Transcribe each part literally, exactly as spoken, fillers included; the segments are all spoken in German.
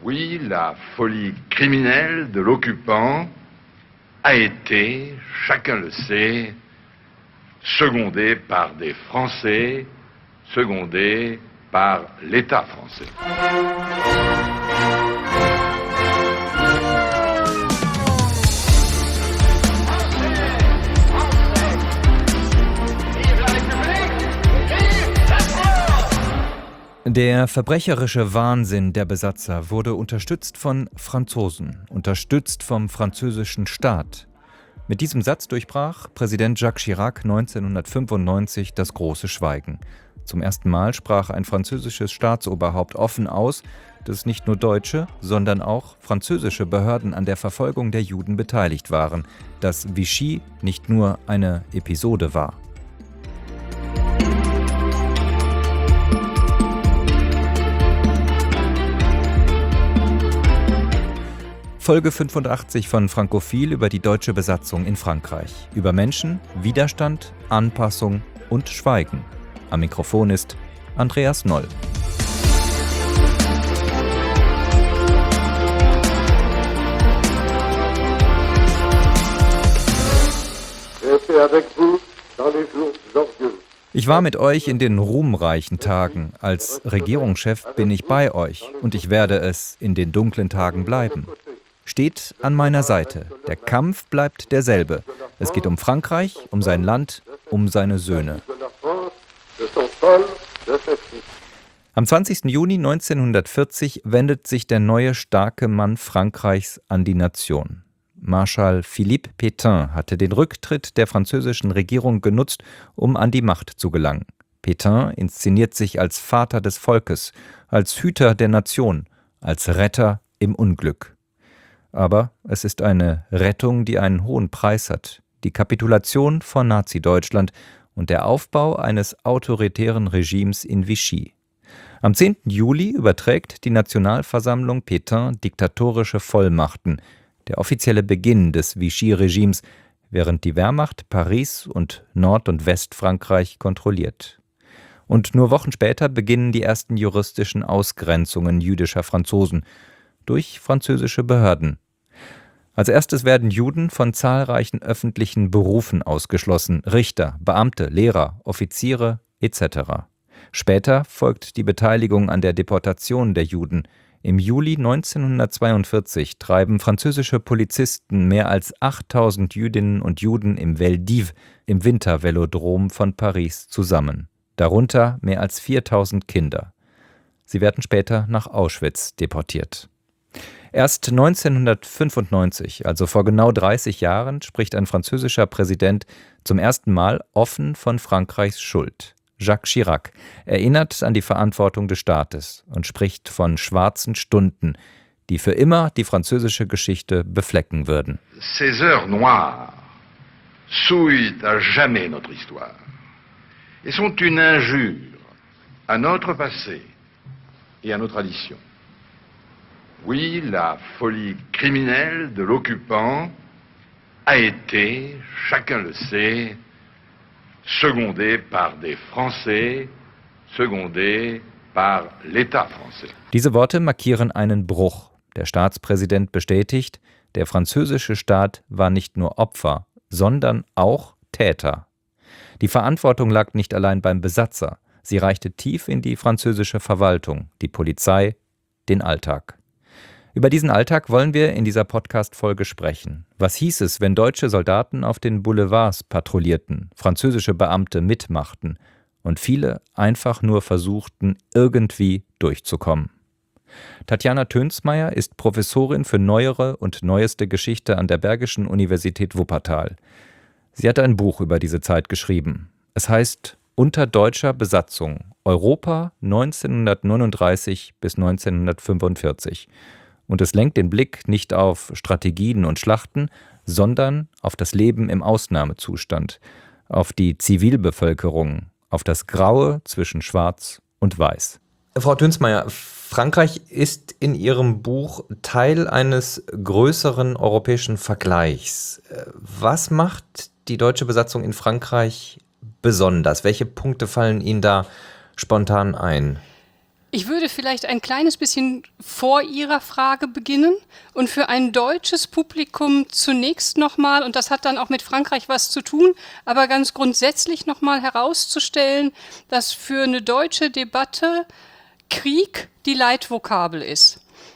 Oui, la folie criminelle de l'occupant a été, chacun le sait, secondée par des Français, secondée par l'État français. Der verbrecherische Wahnsinn der Besatzer wurde unterstützt von Franzosen, unterstützt vom französischen Staat. Mit diesem Satz durchbrach Präsident Jacques Chirac neunzehnhundertfünfundneunzig das große Schweigen. Zum ersten Mal sprach ein französisches Staatsoberhaupt offen aus, dass nicht nur deutsche, sondern auch französische Behörden an der Verfolgung der Juden beteiligt waren, dass Vichy nicht nur eine Episode war. Folge fünfundachtzig von Frankophil über die deutsche Besatzung in Frankreich. Über Menschen, Widerstand, Anpassung und Schweigen. Am Mikrofon ist Andreas Noll. Ich war mit euch in den ruhmreichen Tagen. Als Regierungschef bin ich bei euch und ich werde es in den dunklen Tagen bleiben. Steht an meiner Seite. Der Kampf bleibt derselbe. Es geht um Frankreich, um sein Land, um seine Söhne. Am zwanzigsten Juni neunzehnhundertvierzig wendet sich der neue starke Mann Frankreichs an die Nation. Marschall Philippe Pétain hatte den Rücktritt der französischen Regierung genutzt, um an die Macht zu gelangen. Pétain inszeniert sich als Vater des Volkes, als Hüter der Nation, als Retter im Unglück. Aber es ist eine Rettung, die einen hohen Preis hat. Die Kapitulation von Nazi-Deutschland und der Aufbau eines autoritären Regimes in Vichy. Am zehnten Juli überträgt die Nationalversammlung Pétain diktatorische Vollmachten, der offizielle Beginn des Vichy-Regimes, während die Wehrmacht Paris und Nord- und Westfrankreich kontrolliert. Und nur Wochen später beginnen die ersten juristischen Ausgrenzungen jüdischer Franzosen durch französische Behörden. Als erstes werden Juden von zahlreichen öffentlichen Berufen ausgeschlossen, Richter, Beamte, Lehrer, Offiziere et cetera. Später folgt die Beteiligung an der Deportation der Juden. Im Juli neunzehnhundertzweiundvierzig treiben französische Polizisten mehr als achttausend Jüdinnen und Juden im Vel d'Hiv, im Wintervelodrom von Paris, zusammen. Darunter mehr als viertausend Kinder. Sie werden später nach Auschwitz deportiert. Erst neunzehnhundertfünfundneunzig, also vor genau dreißig Jahren, spricht ein französischer Präsident zum ersten Mal offen von Frankreichs Schuld. Jacques Chirac erinnert an die Verantwortung des Staates und spricht von schwarzen Stunden, die für immer die französische Geschichte beflecken würden. Ces heures noires souillent à jamais notre histoire et sont une injure à notre passé et à nos traditions. Oui, la folie criminelle de l'occupant a été, chacun le sait, secondée par des Français, secondée par l'État français. Diese Worte markieren einen Bruch. Der Staatspräsident bestätigt, der französische Staat war nicht nur Opfer, sondern auch Täter. Die Verantwortung lag nicht allein beim Besatzer, sie reichte tief in die französische Verwaltung, die Polizei, den Alltag. Über diesen Alltag wollen wir in dieser Podcast-Folge sprechen. Was hieß es, wenn deutsche Soldaten auf den Boulevards patrouillierten, französische Beamte mitmachten und viele einfach nur versuchten, irgendwie durchzukommen? Tatjana Tönsmeier ist Professorin für neuere und neueste Geschichte an der Bergischen Universität Wuppertal. Sie hat ein Buch über diese Zeit geschrieben. Es heißt Unter deutscher Besatzung, Europa neunzehnhundertneununddreißig bis neunzehnhundertfünfundvierzig. Und es lenkt den Blick nicht auf Strategien und Schlachten, sondern auf das Leben im Ausnahmezustand, auf die Zivilbevölkerung, auf das Graue zwischen Schwarz und Weiß. Frau Tönsmeier, Frankreich ist in Ihrem Buch Teil eines größeren europäischen Vergleichs. Was macht die deutsche Besatzung in Frankreich besonders? Welche Punkte fallen Ihnen da spontan ein? Ich würde vielleicht ein kleines bisschen vor Ihrer Frage beginnen und für ein deutsches Publikum zunächst nochmal, und das hat dann auch mit Frankreich was zu tun, aber ganz grundsätzlich nochmal herauszustellen, dass für eine deutsche Debatte Krieg die Leitvokabel ist.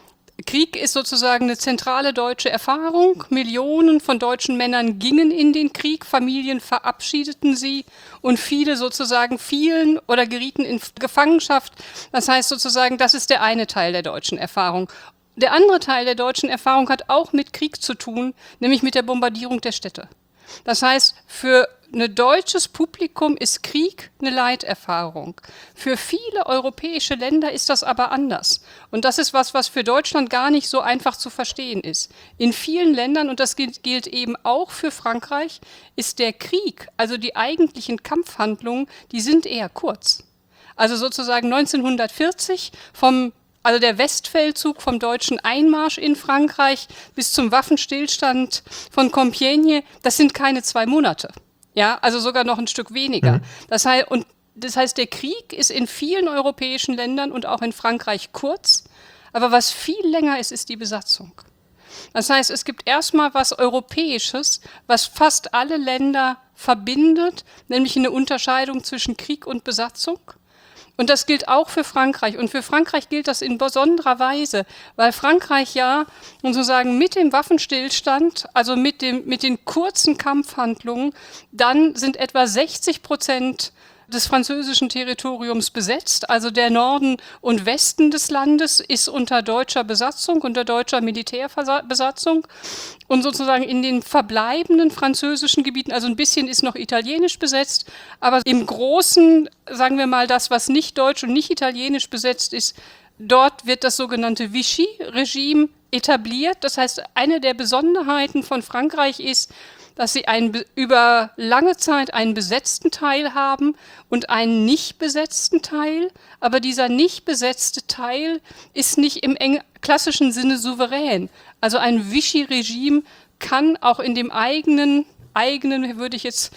Krieg ist sozusagen eine zentrale deutsche Erfahrung. Millionen von deutschen Männern gingen in den Krieg, Familien verabschiedeten sie und viele sozusagen fielen oder gerieten in Gefangenschaft. Das heißt sozusagen, das ist der eine Teil der deutschen Erfahrung. Der andere Teil der deutschen Erfahrung hat auch mit Krieg zu tun, nämlich mit der Bombardierung der Städte. Das heißt, für ein deutsches Publikum ist Krieg eine Leiterfahrung. Für viele europäische Länder ist das aber anders. Und das ist was, was für Deutschland gar nicht so einfach zu verstehen ist. In vielen Ländern, und das gilt, gilt eben auch für Frankreich, ist der Krieg, also die eigentlichen Kampfhandlungen, die sind eher kurz. Also sozusagen neunzehnhundertvierzig vom Also der Westfeldzug vom deutschen Einmarsch in Frankreich bis zum Waffenstillstand von Compiègne, das sind keine zwei Monate. Ja, also sogar noch ein Stück weniger. Mhm. Das heißt, und das heißt, der Krieg ist in vielen europäischen Ländern und auch in Frankreich kurz. Aber was viel länger ist, ist die Besatzung. Das heißt, es gibt erstmal was Europäisches, was fast alle Länder verbindet, nämlich eine Unterscheidung zwischen Krieg und Besatzung. Und das gilt auch für Frankreich. Und für Frankreich gilt das in besonderer Weise, weil Frankreich ja sozusagen mit dem Waffenstillstand, also mit, dem, mit den kurzen Kampfhandlungen, dann sind etwa sechzig Prozent des französischen Territoriums besetzt. Also der Norden und Westen des Landes ist unter deutscher Besatzung, unter deutscher Militärbesatzung. Und sozusagen in den verbleibenden französischen Gebieten, also ein bisschen ist noch italienisch besetzt, aber im Großen, sagen wir mal, das, was nicht deutsch und nicht italienisch besetzt ist, dort wird das sogenannte Vichy-Regime etabliert. Das heißt, eine der Besonderheiten von Frankreich ist, dass sie einen, über lange Zeit einen besetzten Teil haben und einen nicht besetzten Teil. Aber dieser nicht besetzte Teil ist nicht im eng klassischen Sinne souverän. Also ein Vichy-Regime kann auch in dem eigenen, eigenen, würde ich jetzt,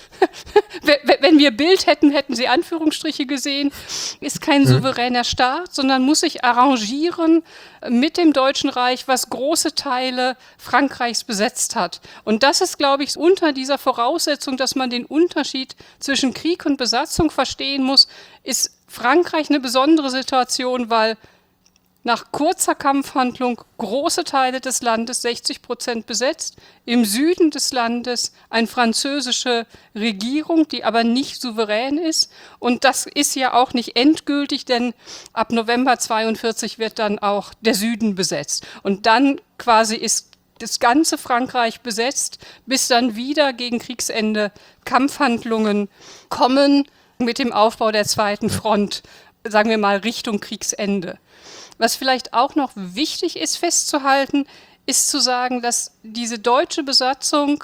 wenn wir Bild hätten, hätten Sie Anführungsstriche gesehen, ist kein souveräner Staat, sondern muss sich arrangieren mit dem Deutschen Reich, was große Teile Frankreichs besetzt hat. Und das ist, glaube ich, unter dieser Voraussetzung, dass man den Unterschied zwischen Krieg und Besatzung verstehen muss, ist Frankreich eine besondere Situation, weil nach kurzer Kampfhandlung große Teile des Landes, sechzig Prozent besetzt, im Süden des Landes eine französische Regierung, die aber nicht souverän ist. Und das ist ja auch nicht endgültig, denn ab November zweiundvierzig wird dann auch der Süden besetzt. Und dann quasi ist das ganze Frankreich besetzt, bis dann wieder gegen Kriegsende Kampfhandlungen kommen mit dem Aufbau der zweiten Front, sagen wir mal Richtung Kriegsende. Was vielleicht auch noch wichtig ist festzuhalten, ist zu sagen, dass diese deutsche Besatzung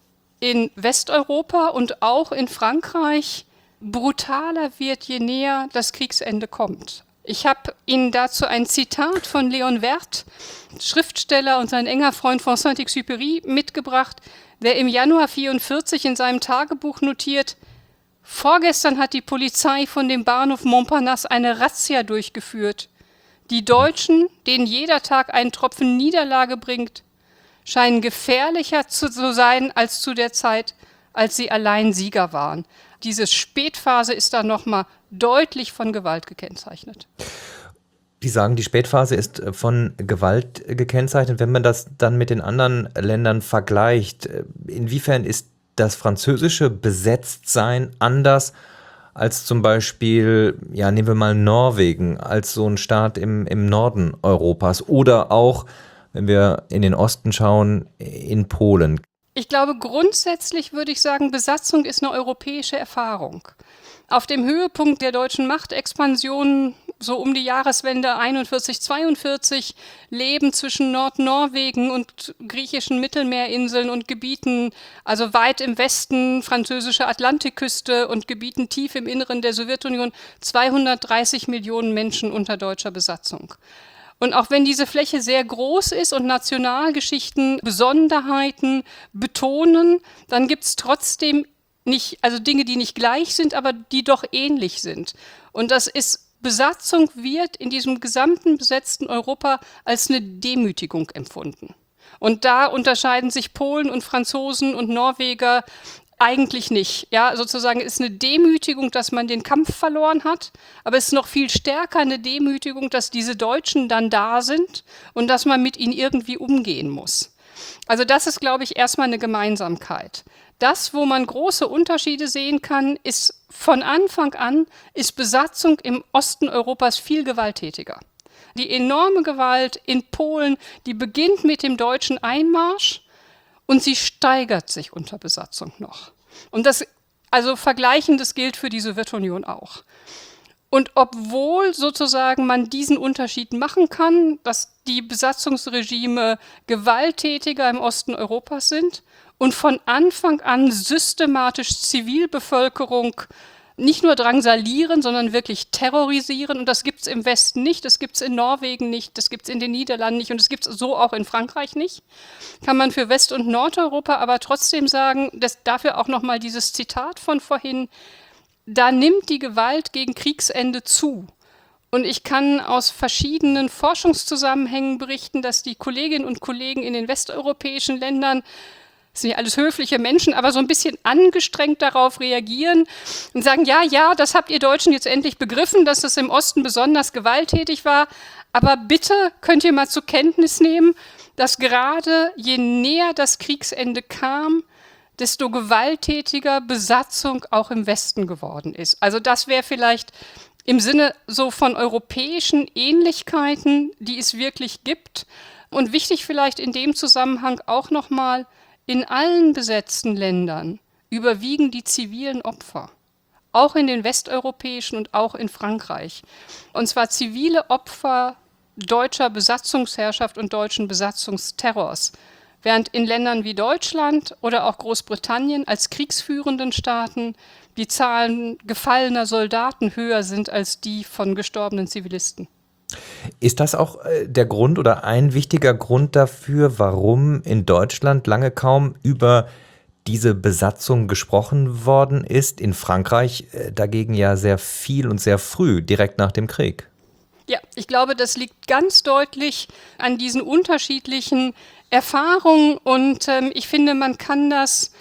in Westeuropa und auch in Frankreich brutaler wird, je näher das Kriegsende kommt. Ich habe Ihnen dazu ein Zitat von Léon Werth, Schriftsteller und sein enger Freund von Saint-Exupéry, mitgebracht, der im Januar vierundvierzig in seinem Tagebuch notiert: Vorgestern hat die Polizei von dem Bahnhof Montparnasse eine Razzia durchgeführt. Die Deutschen, denen jeder Tag einen Tropfen Niederlage bringt, scheinen gefährlicher zu sein als zu der Zeit, als sie allein Sieger waren. Diese Spätphase ist dann nochmal deutlich von Gewalt gekennzeichnet. Die sagen, die Spätphase ist von Gewalt gekennzeichnet. Wenn man das dann mit den anderen Ländern vergleicht, inwiefern ist das französische Besetztsein anders als zum Beispiel, ja, nehmen wir mal Norwegen, als so ein Staat im, im Norden Europas oder auch, wenn wir in den Osten schauen, in Polen? Ich glaube, grundsätzlich würde ich sagen, Besatzung ist eine europäische Erfahrung. Auf dem Höhepunkt der deutschen Machtexpansion, so um die Jahreswende einundvierzig, zweiundvierzig, leben zwischen Nordnorwegen und griechischen Mittelmeerinseln und Gebieten, also weit im Westen, französische Atlantikküste und Gebieten tief im Inneren der Sowjetunion, zweihundertdreißig Millionen Menschen unter deutscher Besatzung. Und auch wenn diese Fläche sehr groß ist und Nationalgeschichten Besonderheiten betonen, dann gibt es trotzdem nicht, also Dinge, die nicht gleich sind, aber die doch ähnlich sind. Und das ist Besatzung wird in diesem gesamten besetzten Europa als eine Demütigung empfunden. Und da unterscheiden sich Polen und Franzosen und Norweger eigentlich nicht. Ja, sozusagen ist eine Demütigung, dass man den Kampf verloren hat, aber es ist noch viel stärker eine Demütigung, dass diese Deutschen dann da sind und dass man mit ihnen irgendwie umgehen muss. Also das ist, glaube ich, erstmal eine Gemeinsamkeit. Das, wo man große Unterschiede sehen kann, ist von Anfang an, ist Besatzung im Osten Europas viel gewalttätiger. Die enorme Gewalt in Polen, die beginnt mit dem deutschen Einmarsch und sie steigert sich unter Besatzung noch. Und das, also Vergleichendes gilt für die Sowjetunion auch. Und obwohl sozusagen man diesen Unterschied machen kann, dass die Besatzungsregime gewalttätiger im Osten Europas sind und von Anfang an systematisch Zivilbevölkerung nicht nur drangsalieren, sondern wirklich terrorisieren. Und das gibt es im Westen nicht, das gibt es in Norwegen nicht, das gibt es in den Niederlanden nicht und das gibt es so auch in Frankreich nicht. Kann man für West- und Nordeuropa aber trotzdem sagen, dass dafür auch nochmal dieses Zitat von vorhin, da nimmt die Gewalt gegen Kriegsende zu. Und ich kann aus verschiedenen Forschungszusammenhängen berichten, dass die Kolleginnen und Kollegen in den westeuropäischen Ländern, das sind ja alles höfliche Menschen, aber so ein bisschen angestrengt darauf reagieren und sagen, ja, ja, das habt ihr Deutschen jetzt endlich begriffen, dass es im Osten besonders gewalttätig war, aber bitte könnt ihr mal zur Kenntnis nehmen, dass gerade je näher das Kriegsende kam, desto gewalttätiger Besatzung auch im Westen geworden ist. Also das wäre vielleicht im Sinne so von europäischen Ähnlichkeiten, die es wirklich gibt. Und wichtig vielleicht in dem Zusammenhang auch nochmal, in allen besetzten Ländern überwiegen die zivilen Opfer. Auch in den westeuropäischen und auch in Frankreich. Und zwar zivile Opfer deutscher Besatzungsherrschaft und deutschen Besatzungsterrors. Während in Ländern wie Deutschland oder auch Großbritannien als kriegsführenden Staaten die Zahlen gefallener Soldaten höher sind als die von gestorbenen Zivilisten. Ist das auch der Grund oder ein wichtiger Grund dafür, warum in Deutschland lange kaum über diese Besatzung gesprochen worden ist? In Frankreich dagegen ja sehr viel und sehr früh, direkt nach dem Krieg. Ja, ich glaube, das liegt ganz deutlich an diesen unterschiedlichen Erfahrungen und ähm, ich finde, man kann das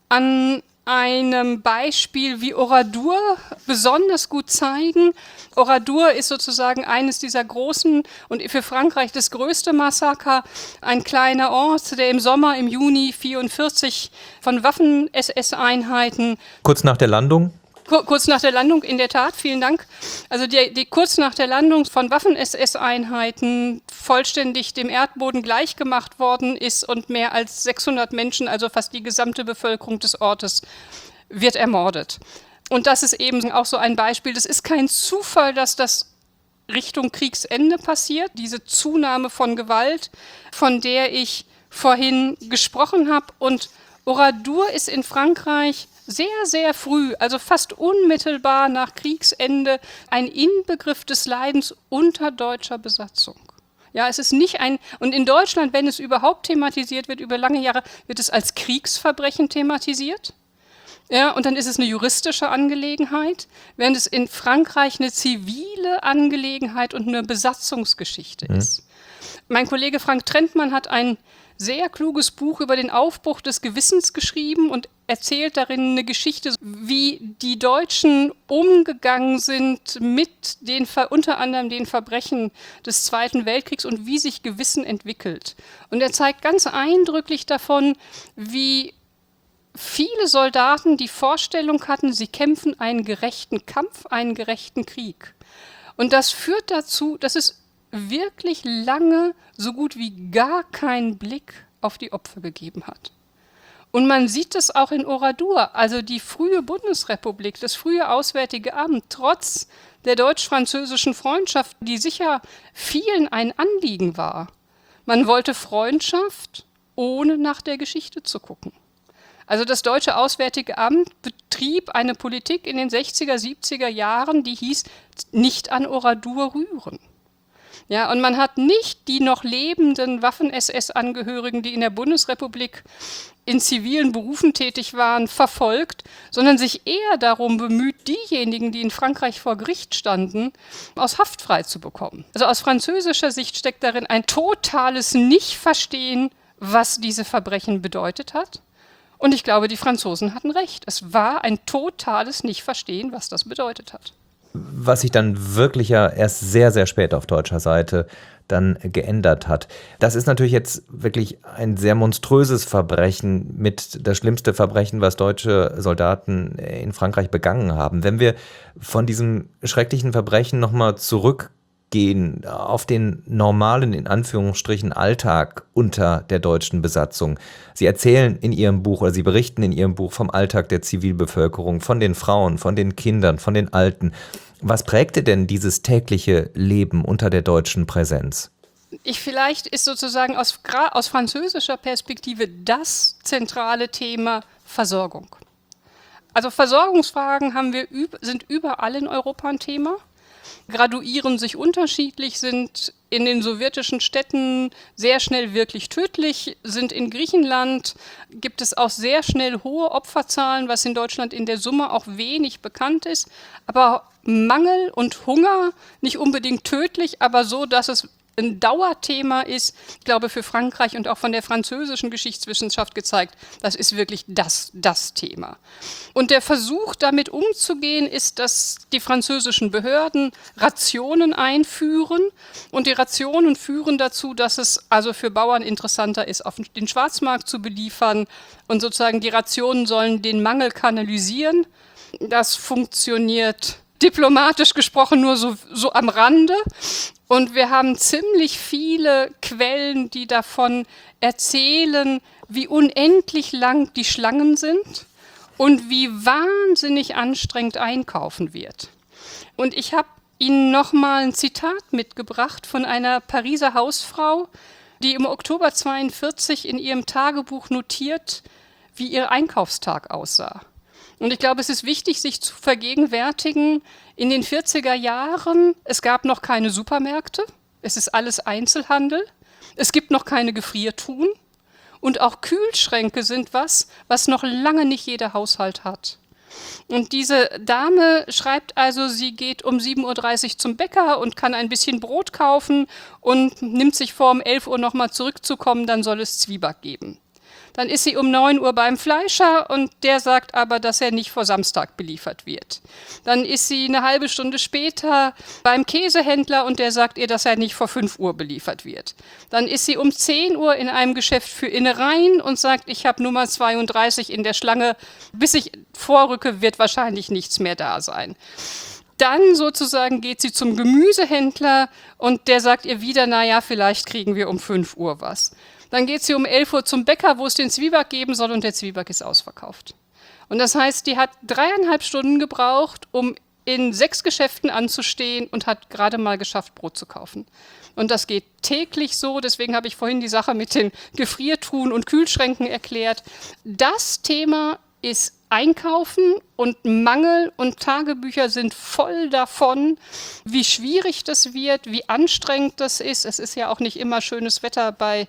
an einem Beispiel wie Oradour besonders gut zeigen. Oradour ist sozusagen eines dieser großen und für Frankreich das größte Massaker, ein kleiner Ort, der im Sommer, im Juni vierundvierzig von Waffen-S S-Einheiten. Kurz nach der Landung? Kurz nach der Landung, in der Tat, vielen Dank. Also die, die kurz nach der Landung von Waffen-S S-Einheiten vollständig dem Erdboden gleichgemacht worden ist und mehr als sechshundert Menschen, also fast die gesamte Bevölkerung des Ortes, wird ermordet. Und das ist eben auch so ein Beispiel. Das ist kein Zufall, dass das Richtung Kriegsende passiert, diese Zunahme von Gewalt, von der ich vorhin gesprochen habe. Und Oradour ist in Frankreich sehr, sehr früh, also fast unmittelbar nach Kriegsende, ein Inbegriff des Leidens unter deutscher Besatzung. Ja, es ist nicht ein, und in Deutschland, wenn es überhaupt thematisiert wird, über lange Jahre, wird es als Kriegsverbrechen thematisiert. Ja, und dann ist es eine juristische Angelegenheit, während es in Frankreich eine zivile Angelegenheit und eine Besatzungsgeschichte mhm. ist. Mein Kollege Frank Trentmann hat ein sehr kluges Buch über den Aufbruch des Gewissens geschrieben und erzählt darin eine Geschichte, wie die Deutschen umgegangen sind mit den, unter anderem den Verbrechen des Zweiten Weltkriegs und wie sich Gewissen entwickelt. Und er zeigt ganz eindrücklich davon, wie viele Soldaten die Vorstellung hatten, sie kämpfen einen gerechten Kampf, einen gerechten Krieg. Und das führt dazu, dass es wirklich lange so gut wie gar keinen Blick auf die Opfer gegeben hat. Und man sieht es auch in Oradour, also die frühe Bundesrepublik, das frühe Auswärtige Amt, trotz der deutsch-französischen Freundschaft, die sicher vielen ein Anliegen war. Man wollte Freundschaft, ohne nach der Geschichte zu gucken. Also das Deutsche Auswärtige Amt betrieb eine Politik in den sechziger, siebziger Jahren, die hieß, nicht an Oradour rühren. Ja, und man hat nicht die noch lebenden Waffen-S S-Angehörigen, die in der Bundesrepublik in zivilen Berufen tätig waren, verfolgt, sondern sich eher darum bemüht, diejenigen, die in Frankreich vor Gericht standen, aus Haft frei zu bekommen. Also aus französischer Sicht steckt darin ein totales Nichtverstehen, was diese Verbrechen bedeutet hat. Und ich glaube, die Franzosen hatten recht. Es war ein totales Nichtverstehen, was das bedeutet hat. Was sich dann wirklich ja erst sehr, sehr spät auf deutscher Seite dann geändert hat. Das ist natürlich jetzt wirklich ein sehr monströses Verbrechen, mit das schlimmste Verbrechen, was deutsche Soldaten in Frankreich begangen haben. Wenn wir von diesem schrecklichen Verbrechen nochmal zurückgehen auf den normalen, in Anführungsstrichen, Alltag unter der deutschen Besatzung. Sie erzählen in Ihrem Buch oder Sie berichten in Ihrem Buch vom Alltag der Zivilbevölkerung, von den Frauen, von den Kindern, von den Alten. Was prägte denn dieses tägliche Leben unter der deutschen Präsenz? Ich vielleicht ist sozusagen aus, aus französischer Perspektive das zentrale Thema Versorgung. Also Versorgungsfragen haben wir, sind überall in Europa ein Thema, graduieren sich unterschiedlich, sind in den sowjetischen Städten sehr schnell wirklich tödlich, sind in Griechenland, gibt es auch sehr schnell hohe Opferzahlen, was in Deutschland in der Summe auch wenig bekannt ist, aber Mangel und Hunger, nicht unbedingt tödlich, aber so, dass es ein Dauerthema ist, ich glaube für Frankreich und auch von der französischen Geschichtswissenschaft gezeigt, das ist wirklich das, das Thema. Und der Versuch, damit umzugehen, ist, dass die französischen Behörden Rationen einführen und die Rationen führen dazu, dass es also für Bauern interessanter ist, auf den Schwarzmarkt zu beliefern und sozusagen die Rationen sollen den Mangel kanalisieren. Das funktioniert diplomatisch gesprochen nur so, so am Rande. Und wir haben ziemlich viele Quellen, die davon erzählen, wie unendlich lang die Schlangen sind und wie wahnsinnig anstrengend einkaufen wird. Und ich habe Ihnen nochmal ein Zitat mitgebracht von einer Pariser Hausfrau, die im Oktober zweiundvierzig in ihrem Tagebuch notiert, wie ihr Einkaufstag aussah. Und ich glaube, es ist wichtig, sich zu vergegenwärtigen, in den vierziger Jahren, es gab noch keine Supermärkte, es ist alles Einzelhandel, es gibt noch keine Gefriertruhen und auch Kühlschränke sind was, was noch lange nicht jeder Haushalt hat. Und diese Dame schreibt also, sie geht um sieben Uhr dreißig zum Bäcker und kann ein bisschen Brot kaufen und nimmt sich vor, um elf Uhr nochmal zurückzukommen, dann soll es Zwieback geben. Dann ist sie um neun Uhr beim Fleischer und der sagt aber, dass er nicht vor Samstag beliefert wird. Dann ist sie eine halbe Stunde später beim Käsehändler und der sagt ihr, dass er nicht vor fünf Uhr beliefert wird. Dann ist sie um zehn Uhr in einem Geschäft für Innereien und sagt, ich habe Nummer zweiunddreißig in der Schlange. Bis ich vorrücke, wird wahrscheinlich nichts mehr da sein. Dann sozusagen geht sie zum Gemüsehändler und der sagt ihr wieder, naja, vielleicht kriegen wir um fünf Uhr was. Dann geht sie um elf Uhr zum Bäcker, wo es den Zwieback geben soll und der Zwieback ist ausverkauft. Und das heißt, die hat dreieinhalb Stunden gebraucht, um in sechs Geschäften anzustehen und hat gerade mal geschafft, Brot zu kaufen. Und das geht täglich so, deswegen habe ich vorhin die Sache mit den Gefriertruhen und Kühlschränken erklärt. Das Thema ist Einkaufen und Mangel und Tagebücher sind voll davon, wie schwierig das wird, wie anstrengend das ist. Es ist ja auch nicht immer schönes Wetter bei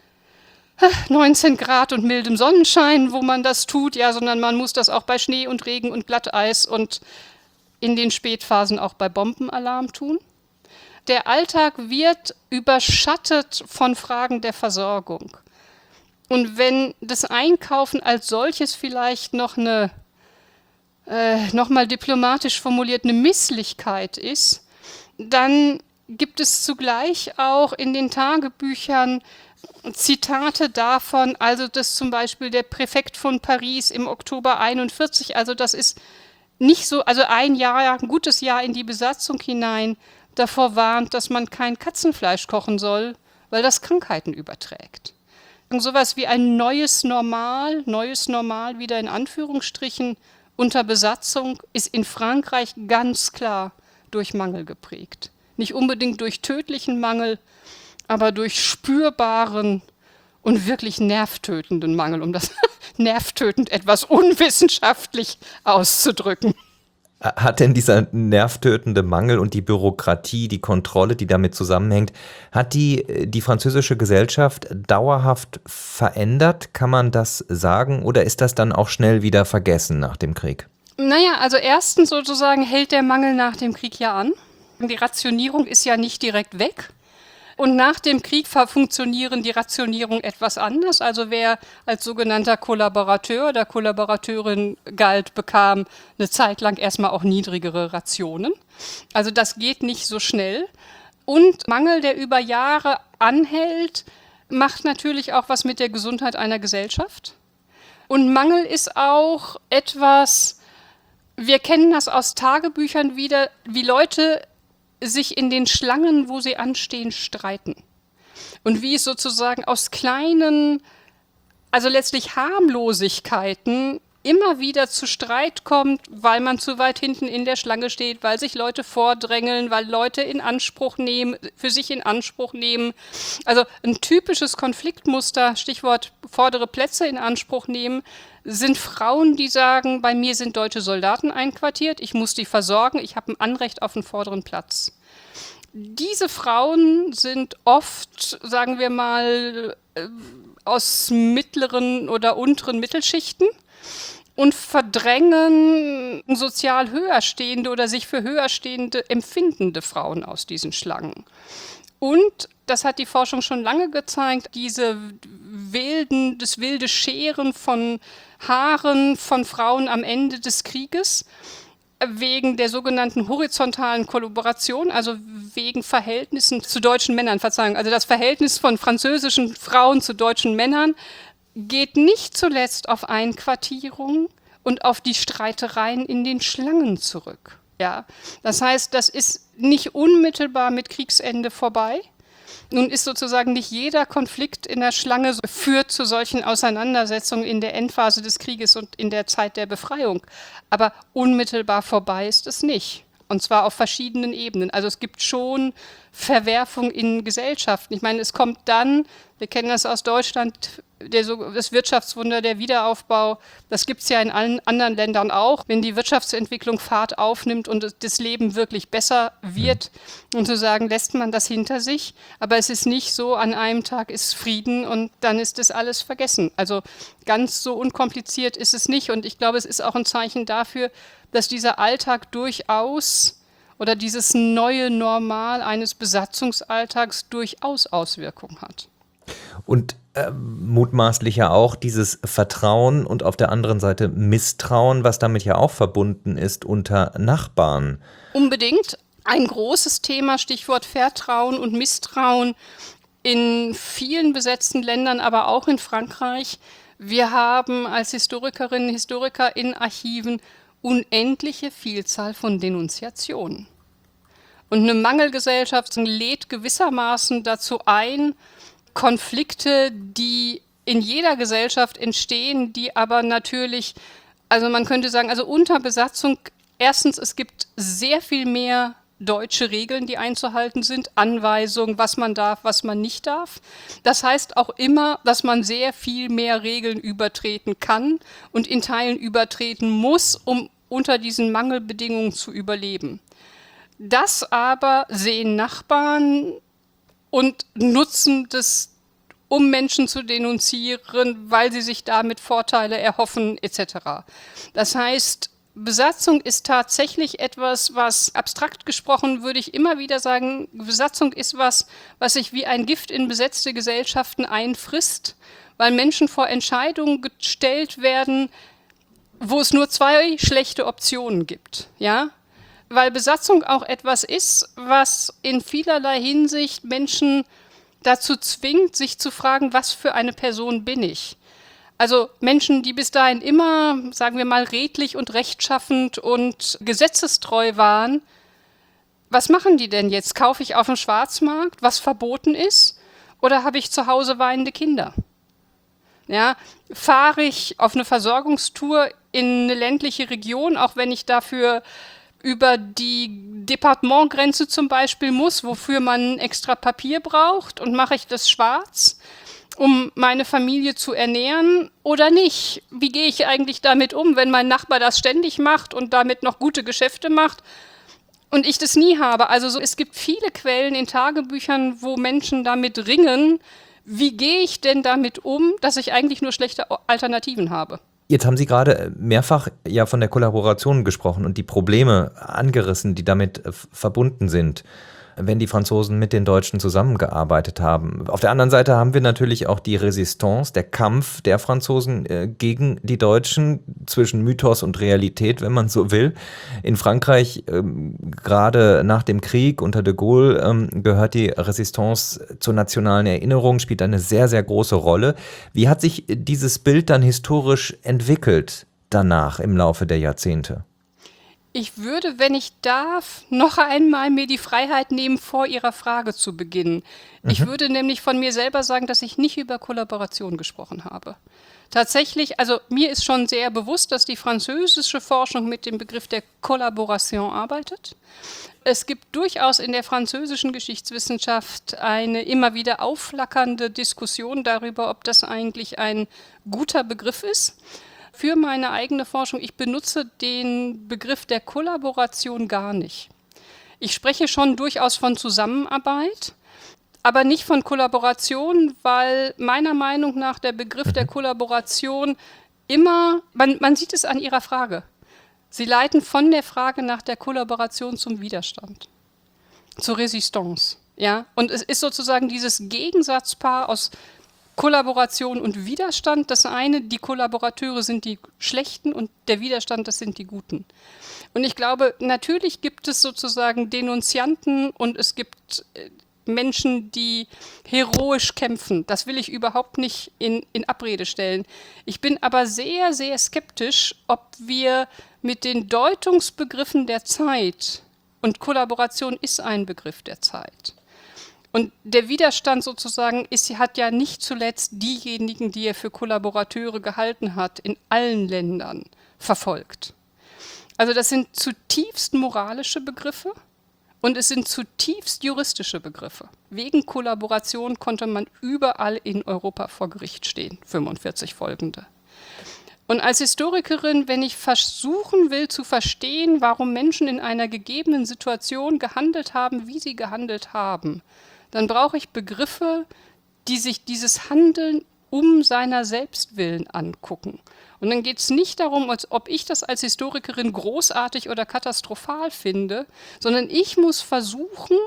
neunzehn Grad und mildem Sonnenschein, wo man das tut, ja, sondern man muss das auch bei Schnee und Regen und Glatteis und in den Spätphasen auch bei Bombenalarm tun. Der Alltag wird überschattet von Fragen der Versorgung. Und wenn das Einkaufen als solches vielleicht noch eine, äh, nochmal diplomatisch formuliert, eine Misslichkeit ist, dann gibt es zugleich auch in den Tagebüchern Zitate davon, also dass zum Beispiel der Präfekt von Paris im Oktober einundvierzig, also das ist nicht so, also ein Jahr, ein gutes Jahr in die Besatzung hinein, davor warnt, dass man kein Katzenfleisch kochen soll, weil das Krankheiten überträgt. Und sowas wie ein neues Normal, neues Normal wieder in Anführungsstrichen unter Besatzung ist in Frankreich ganz klar durch Mangel geprägt. Nicht unbedingt durch tödlichen Mangel, aber durch spürbaren und wirklich nervtötenden Mangel, um das nervtötend etwas unwissenschaftlich auszudrücken. Hat denn dieser nervtötende Mangel und die Bürokratie, die Kontrolle, die damit zusammenhängt, hat die die französische Gesellschaft dauerhaft verändert? Kann man das sagen? Oder ist das dann auch schnell wieder vergessen nach dem Krieg? Naja, also erstens sozusagen hält der Mangel nach dem Krieg ja an. Die Rationierung ist ja nicht direkt weg. Und nach dem Krieg funktionieren die Rationierung etwas anders. Also wer als sogenannter Kollaborateur oder Kollaborateurin galt, bekam eine Zeit lang erstmal auch niedrigere Rationen. Also das geht nicht so schnell. Und Mangel, der über Jahre anhält, macht natürlich auch was mit der Gesundheit einer Gesellschaft. Und Mangel ist auch etwas, wir kennen das aus Tagebüchern wieder, wie Leute sich in den Schlangen, wo sie anstehen, streiten. Und wie es sozusagen aus kleinen, also letztlich Harmlosigkeiten immer wieder zu Streit kommt, weil man zu weit hinten in der Schlange steht, weil sich Leute vordrängeln, weil Leute in Anspruch nehmen, für sich in Anspruch nehmen. Also ein typisches Konfliktmuster, Stichwort vordere Plätze in Anspruch nehmen, sind Frauen, die sagen, bei mir sind deutsche Soldaten einquartiert, ich muss die versorgen, ich habe ein Anrecht auf einen vorderen Platz. Diese Frauen sind oft, sagen wir mal, aus mittleren oder unteren Mittelschichten und verdrängen sozial höherstehende oder sich für höherstehende empfindende Frauen aus diesen Schlangen. Und, das hat die Forschung schon lange gezeigt, diese wilden, das wilde Scheren von Haaren von Frauen am Ende des Krieges, wegen der sogenannten horizontalen Kollaboration, also wegen Verhältnissen zu deutschen Männern, Verzeihung, also das Verhältnis von französischen Frauen zu deutschen Männern geht nicht zuletzt auf Einquartierung und auf die Streitereien in den Schlangen zurück. Ja, das heißt, das ist nicht unmittelbar mit Kriegsende vorbei. Nun ist sozusagen nicht jeder Konflikt in der Schlange führt zu solchen Auseinandersetzungen in der Endphase des Krieges und in der Zeit der Befreiung. Aber unmittelbar vorbei ist es nicht. Und zwar auf verschiedenen Ebenen. Also es gibt schon Verwerfung in Gesellschaften. Ich meine, es kommt dann, wir kennen das aus Deutschland, der, das Wirtschaftswunder, der Wiederaufbau, das gibt es ja in allen anderen Ländern auch, wenn die Wirtschaftsentwicklung Fahrt aufnimmt und das Leben wirklich besser wird, mhm. und zu sagen, lässt man das hinter sich, aber es ist nicht so, an einem Tag ist Frieden und dann ist das alles vergessen. Also ganz so unkompliziert ist es nicht und ich glaube, es ist auch ein Zeichen dafür, dass dieser Alltag durchaus oder dieses neue Normal eines Besatzungsalltags durchaus Auswirkungen hat. Und äh, mutmaßlich ja auch dieses Vertrauen und auf der anderen Seite Misstrauen, was damit ja auch verbunden ist unter Nachbarn. Unbedingt. Ein großes Thema, Stichwort Vertrauen und Misstrauen in vielen besetzten Ländern, aber auch in Frankreich. Wir haben als Historikerinnen und Historiker in Archiven unendliche Vielzahl von Denunziationen. Und eine Mangelgesellschaft lädt gewissermaßen dazu ein, Konflikte, die in jeder Gesellschaft entstehen, die aber natürlich, also man könnte sagen, also unter Besatzung, erstens, es gibt sehr viel mehr deutsche Regeln, die einzuhalten sind, Anweisungen, was man darf, was man nicht darf. Das heißt auch immer, dass man sehr viel mehr Regeln übertreten kann und in Teilen übertreten muss, um unter diesen Mangelbedingungen zu überleben. Das aber sehen Nachbarn und nutzen das, um Menschen zu denunzieren, weil sie sich damit Vorteile erhoffen, et cetera. Das heißt, Besatzung ist tatsächlich etwas, was abstrakt gesprochen, würde ich immer wieder sagen, Besatzung ist was, was sich wie ein Gift in besetzte Gesellschaften einfrisst, weil Menschen vor Entscheidungen gestellt werden, wo es nur zwei schlechte Optionen gibt, ja? Weil Besatzung auch etwas ist, was in vielerlei Hinsicht Menschen dazu zwingt, sich zu fragen, was für eine Person bin ich? Also Menschen, die bis dahin immer, sagen wir mal, redlich und rechtschaffend und gesetzestreu waren, was machen die denn jetzt? Kaufe ich auf dem Schwarzmarkt, was verboten ist? Oder habe ich zu Hause weinende Kinder? Ja, fahre ich auf eine Versorgungstour in eine ländliche Region, auch wenn ich dafür über die Departementgrenze zum Beispiel muss, wofür man extra Papier braucht, und mache ich das schwarz? um meine Familie zu ernähren oder nicht? Wie gehe ich eigentlich damit um, wenn mein Nachbar das ständig macht und damit noch gute Geschäfte macht und ich das nie habe? Also so, es gibt viele Quellen in Tagebüchern, wo Menschen damit ringen, wie gehe ich denn damit um, dass ich eigentlich nur schlechte Alternativen habe? Jetzt haben Sie gerade mehrfach ja von der Kollaboration gesprochen und die Probleme angerissen, die damit äh, verbunden sind, wenn die Franzosen mit den Deutschen zusammengearbeitet haben. Auf der anderen Seite haben wir natürlich auch die Resistance, der Kampf der Franzosen äh, gegen die Deutschen, zwischen Mythos und Realität, wenn man so will. In Frankreich, ähm, gerade nach dem Krieg unter de Gaulle, ähm, gehört die Resistance zur nationalen Erinnerung, spielt eine sehr, sehr große Rolle. Wie hat sich dieses Bild dann historisch entwickelt danach im Laufe der Jahrzehnte? Ich würde, wenn ich darf, noch einmal mir die Freiheit nehmen, vor Ihrer Frage zu beginnen. Mhm. Ich würde nämlich von mir selber sagen, dass ich nicht über Kollaboration gesprochen habe. Tatsächlich, also mir ist schon sehr bewusst, dass die französische Forschung mit dem Begriff der Collaboration arbeitet. Es gibt durchaus in der französischen Geschichtswissenschaft eine immer wieder aufflackernde Diskussion darüber, ob das eigentlich ein guter Begriff ist. Für meine eigene Forschung, ich benutze den Begriff der Kollaboration gar nicht. Ich spreche schon durchaus von Zusammenarbeit, aber nicht von Kollaboration, weil meiner Meinung nach der Begriff der Kollaboration immer, man, man sieht es an Ihrer Frage, Sie leiten von der Frage nach der Kollaboration zum Widerstand, zur Resistance. Ja? Und es ist sozusagen dieses Gegensatzpaar aus Kollaboration und Widerstand. Das eine, die Kollaborateure sind die Schlechten und der Widerstand, das sind die Guten. Und ich glaube, natürlich gibt es sozusagen Denunzianten und es gibt Menschen, die heroisch kämpfen. Das will ich überhaupt nicht in, in Abrede stellen. Ich bin aber sehr, sehr skeptisch, ob wir mit den Deutungsbegriffen der Zeit, und Kollaboration ist ein Begriff der Zeit, und der Widerstand sozusagen ist, hat ja nicht zuletzt diejenigen, die er für Kollaborateure gehalten hat, in allen Ländern verfolgt. Also das sind zutiefst moralische Begriffe und es sind zutiefst juristische Begriffe. Wegen Kollaboration konnte man überall in Europa vor Gericht stehen, fünfundvierzig folgende. Und als Historikerin, wenn ich versuchen will zu verstehen, warum Menschen in einer gegebenen Situation gehandelt haben, wie sie gehandelt haben, dann brauche ich Begriffe, die sich dieses Handeln um seiner selbst willen angucken. Und dann geht es nicht darum, als ob ich das als Historikerin großartig oder katastrophal finde, sondern ich muss versuchen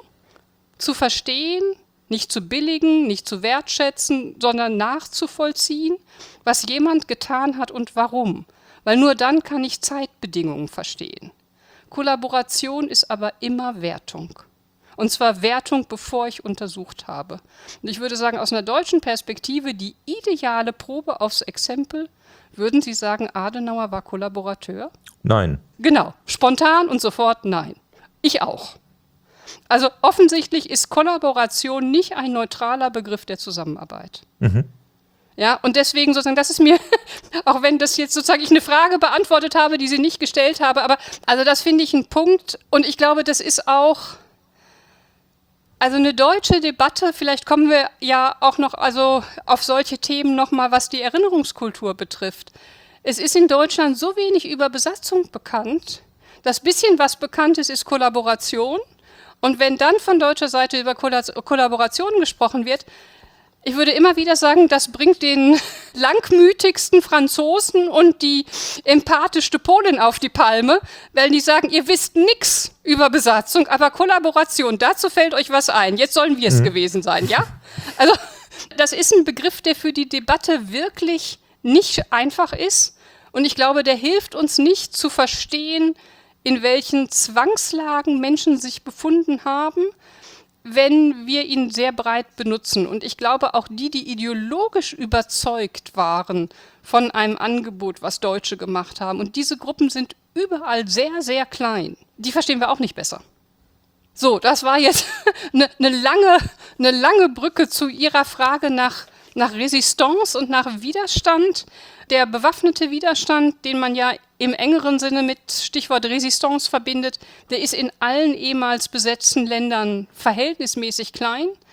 zu verstehen, nicht zu billigen, nicht zu wertschätzen, sondern nachzuvollziehen, was jemand getan hat und warum. Weil nur dann kann ich Zeitbedingungen verstehen. Kollaboration ist aber immer Wertung. Und zwar Wertung, bevor ich untersucht habe. Und ich würde sagen, aus einer deutschen Perspektive, die ideale Probe aufs Exempel, würden Sie sagen, Adenauer war Kollaborateur? Nein. Genau, spontan und sofort nein. Ich auch. Also offensichtlich ist Kollaboration nicht ein neutraler Begriff der Zusammenarbeit. Mhm. Ja, und deswegen sozusagen, das ist mir, auch wenn das jetzt sozusagen ich eine Frage beantwortet habe, die Sie nicht gestellt habe, aber also das finde ich ein Punkt und ich glaube, das ist auch also eine deutsche Debatte, vielleicht kommen wir ja auch noch also auf solche Themen nochmal, was die Erinnerungskultur betrifft. Es ist in Deutschland so wenig über Besatzung bekannt. Das bisschen, was bekannt ist, ist Kollaboration. Und wenn dann von deutscher Seite über Kollaboration gesprochen wird, ich würde immer wieder sagen, das bringt den langmütigsten Franzosen und die empathischste Polin auf die Palme, weil die sagen, ihr wisst nichts über Besatzung, aber Kollaboration, dazu fällt euch was ein. Jetzt sollen wir es mhm. gewesen sein, ja? Also das ist ein Begriff, der für die Debatte wirklich nicht einfach ist. Und ich glaube, der hilft uns nicht zu verstehen, in welchen Zwangslagen Menschen sich befunden haben, wenn wir ihn sehr breit benutzen. Und ich glaube, auch die, die ideologisch überzeugt waren von einem Angebot, was Deutsche gemacht haben, und diese Gruppen sind überall sehr, sehr klein, die verstehen wir auch nicht besser. So, das war jetzt eine, eine, lange, eine lange Brücke zu Ihrer Frage nach, nach Resistance und nach Widerstand. Der bewaffnete Widerstand, den man ja im engeren Sinne mit Stichwort Resistance verbindet, der ist in allen ehemals besetzten Ländern verhältnismäßig klein.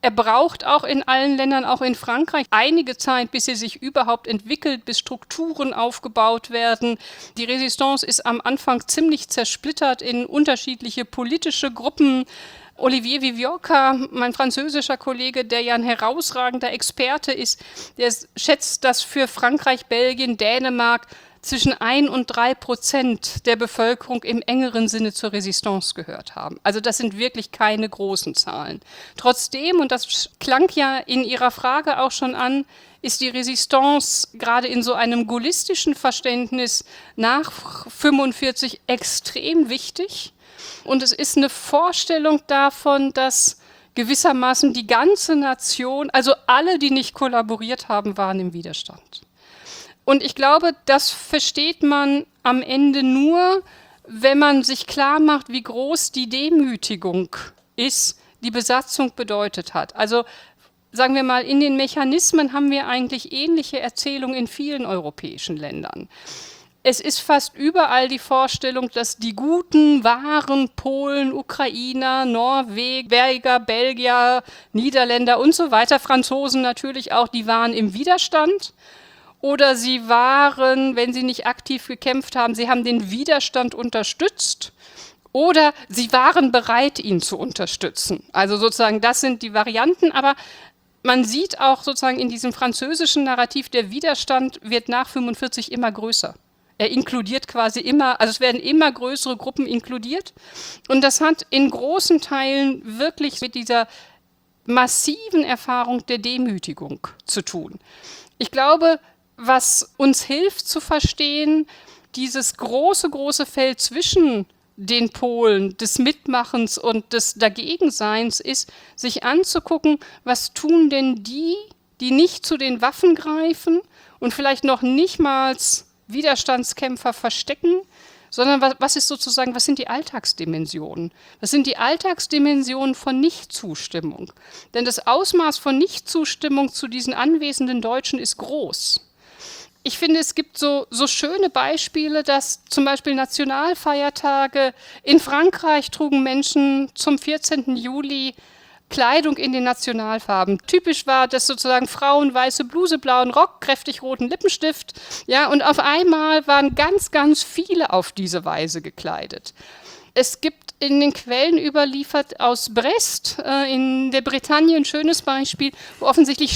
Er braucht auch in allen Ländern, auch in Frankreich, einige Zeit, bis er sich überhaupt entwickelt, bis Strukturen aufgebaut werden. Die Resistance ist am Anfang ziemlich zersplittert in unterschiedliche politische Gruppen. Olivier Viviocca, mein französischer Kollege, der ja ein herausragender Experte ist, der schätzt, dass für Frankreich, Belgien, Dänemark zwischen ein und drei Prozent der Bevölkerung im engeren Sinne zur Resistance gehört haben. Also das sind wirklich keine großen Zahlen. Trotzdem, und das klang ja in Ihrer Frage auch schon an, ist die Resistance gerade in so einem gaullistischen Verständnis nach fünfundvierzig extrem wichtig. Und es ist eine Vorstellung davon, dass gewissermaßen die ganze Nation, also alle, die nicht kollaboriert haben, waren im Widerstand. Und ich glaube, das versteht man am Ende nur, wenn man sich klar macht, wie groß die Demütigung ist, die Besatzung bedeutet hat. Also sagen wir mal, in den Mechanismen haben wir eigentlich ähnliche Erzählungen in vielen europäischen Ländern. Es ist fast überall die Vorstellung, dass die guten, wahren Polen, Ukrainer, Norweger, Belgier, Niederländer und so weiter, Franzosen natürlich auch, die waren im Widerstand. Oder sie waren, wenn sie nicht aktiv gekämpft haben, sie haben den Widerstand unterstützt. Oder sie waren bereit, ihn zu unterstützen. Also sozusagen, das sind die Varianten. Aber man sieht auch sozusagen in diesem französischen Narrativ, der Widerstand wird nach fünfundvierzig immer größer. Er inkludiert quasi immer, also es werden immer größere Gruppen inkludiert. Und das hat in großen Teilen wirklich mit dieser massiven Erfahrung der Demütigung zu tun. Ich glaube, was uns hilft zu verstehen, dieses große, große Feld zwischen den Polen des Mitmachens und des Dagegenseins ist, sich anzugucken, was tun denn die, die nicht zu den Waffen greifen und vielleicht noch nicht mal Widerstandskämpfer verstecken, sondern was, was ist sozusagen, was sind die Alltagsdimensionen? Was sind die Alltagsdimensionen von Nichtzustimmung? Denn das Ausmaß von Nichtzustimmung zu diesen anwesenden Deutschen ist groß. Ich finde, es gibt so, so schöne Beispiele, dass zum Beispiel Nationalfeiertage in Frankreich trugen Menschen zum vierzehnten Juli Kleidung in den Nationalfarben. Typisch war, dass sozusagen Frauen weiße Bluse, blauen Rock, kräftig roten Lippenstift. Ja, und auf einmal waren ganz, ganz viele auf diese Weise gekleidet. Es gibt in den Quellen überliefert aus Brest, äh, in der Bretagne ein schönes Beispiel, wo offensichtlich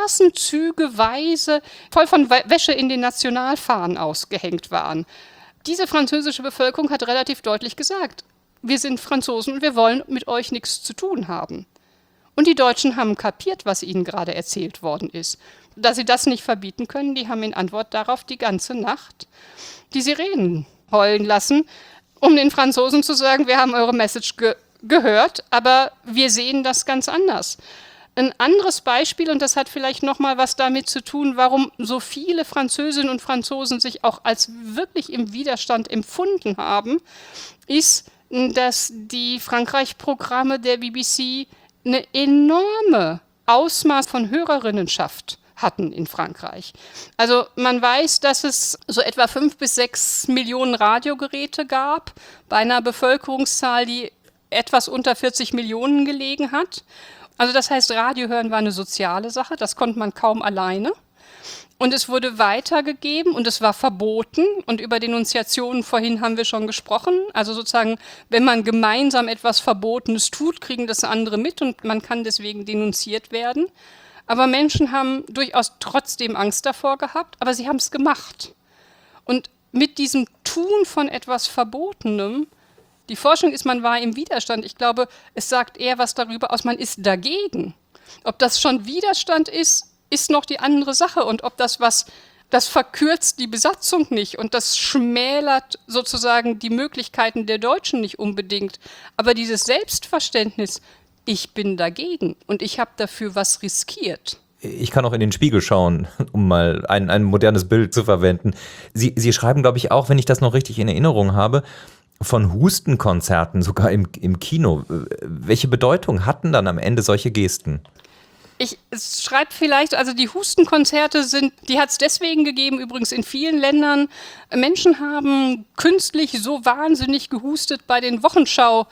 straßenzügeweise voll von Wäsche in den Nationalfahnen ausgehängt waren. Diese französische Bevölkerung hat relativ deutlich gesagt, wir sind Franzosen und wir wollen mit euch nichts zu tun haben. Und die Deutschen haben kapiert, was ihnen gerade erzählt worden ist. Dass sie das nicht verbieten können, die haben in Antwort darauf die ganze Nacht die Sirenen heulen lassen, um den Franzosen zu sagen, wir haben eure Message ge- gehört, aber wir sehen das ganz anders. Ein anderes Beispiel, und das hat vielleicht nochmal was damit zu tun, warum so viele Französinnen und Franzosen sich auch als wirklich im Widerstand empfunden haben, ist, dass die Frankreich-Programme der B B C eine enorme Ausmaß von Hörerinnenschaft hatten in Frankreich. Also man weiß, dass es so etwa fünf bis sechs Millionen Radiogeräte gab, bei einer Bevölkerungszahl, die etwas unter vierzig Millionen gelegen hat. Also das heißt, Radio hören war eine soziale Sache, das konnte man kaum alleine. Und es wurde weitergegeben und es war verboten. Und über Denunziationen vorhin haben wir schon gesprochen. Also sozusagen, wenn man gemeinsam etwas Verbotenes tut, kriegen das andere mit und man kann deswegen denunziert werden. Aber Menschen haben durchaus trotzdem Angst davor gehabt, aber sie haben es gemacht. Und mit diesem Tun von etwas Verbotenem, die Forschung ist, man war im Widerstand. Ich glaube, es sagt eher was darüber aus, man ist dagegen. Ob das schon Widerstand ist, ist noch die andere Sache. Und ob das was, das verkürzt die Besatzung nicht und das schmälert sozusagen die Möglichkeiten der Deutschen nicht unbedingt. Aber dieses Selbstverständnis, ich bin dagegen und ich habe dafür was riskiert. Ich kann auch in den Spiegel schauen, um mal ein, ein modernes Bild zu verwenden. Sie, Sie schreiben, glaube ich, auch, wenn ich das noch richtig in Erinnerung habe, von Hustenkonzerten, sogar im, im Kino. Welche Bedeutung hatten dann am Ende solche Gesten? Ich schreibe vielleicht, also die Hustenkonzerte sind, die hat es deswegen gegeben, übrigens in vielen Ländern. Menschen haben künstlich so wahnsinnig gehustet bei den Wochenschau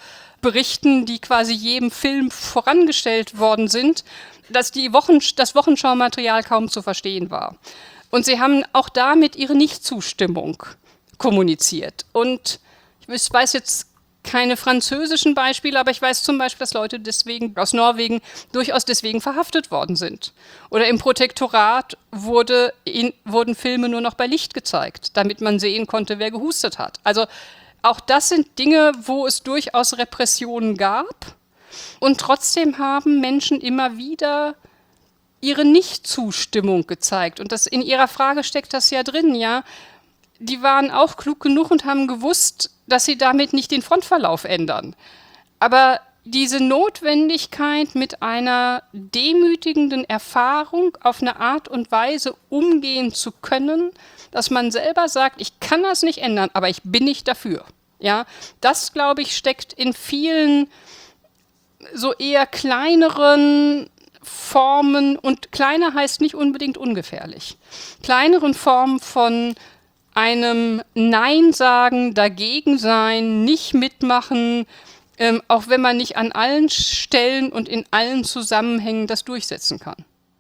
Berichten, die quasi jedem Film vorangestellt worden sind, dass die Wochen, das Wochenschau-Material kaum zu verstehen war. Und sie haben auch damit ihre Nichtzustimmung kommuniziert. Und ich weiß jetzt keine französischen Beispiele, aber ich weiß zum Beispiel, dass Leute deswegen aus Norwegen durchaus deswegen verhaftet worden sind. Oder im Protektorat wurde in, wurden Filme nur noch bei Licht gezeigt, damit man sehen konnte, wer gehustet hat. Also auch das sind Dinge, wo es durchaus Repressionen gab. Und trotzdem haben Menschen immer wieder ihre Nichtzustimmung gezeigt. Und das in ihrer Frage steckt das ja drin, ja. Die waren auch klug genug und haben gewusst, dass sie damit nicht den Frontverlauf ändern. Aber diese Notwendigkeit, mit einer demütigenden Erfahrung auf eine Art und Weise umgehen zu können, dass man selber sagt, ich kann das nicht ändern, aber ich bin nicht dafür. Ja, das, glaube ich, steckt in vielen so eher kleineren Formen, und kleiner heißt nicht unbedingt ungefährlich, kleineren Formen von einem Nein sagen, dagegen sein, nicht mitmachen, ähm, auch wenn man nicht an allen Stellen und in allen Zusammenhängen das durchsetzen kann.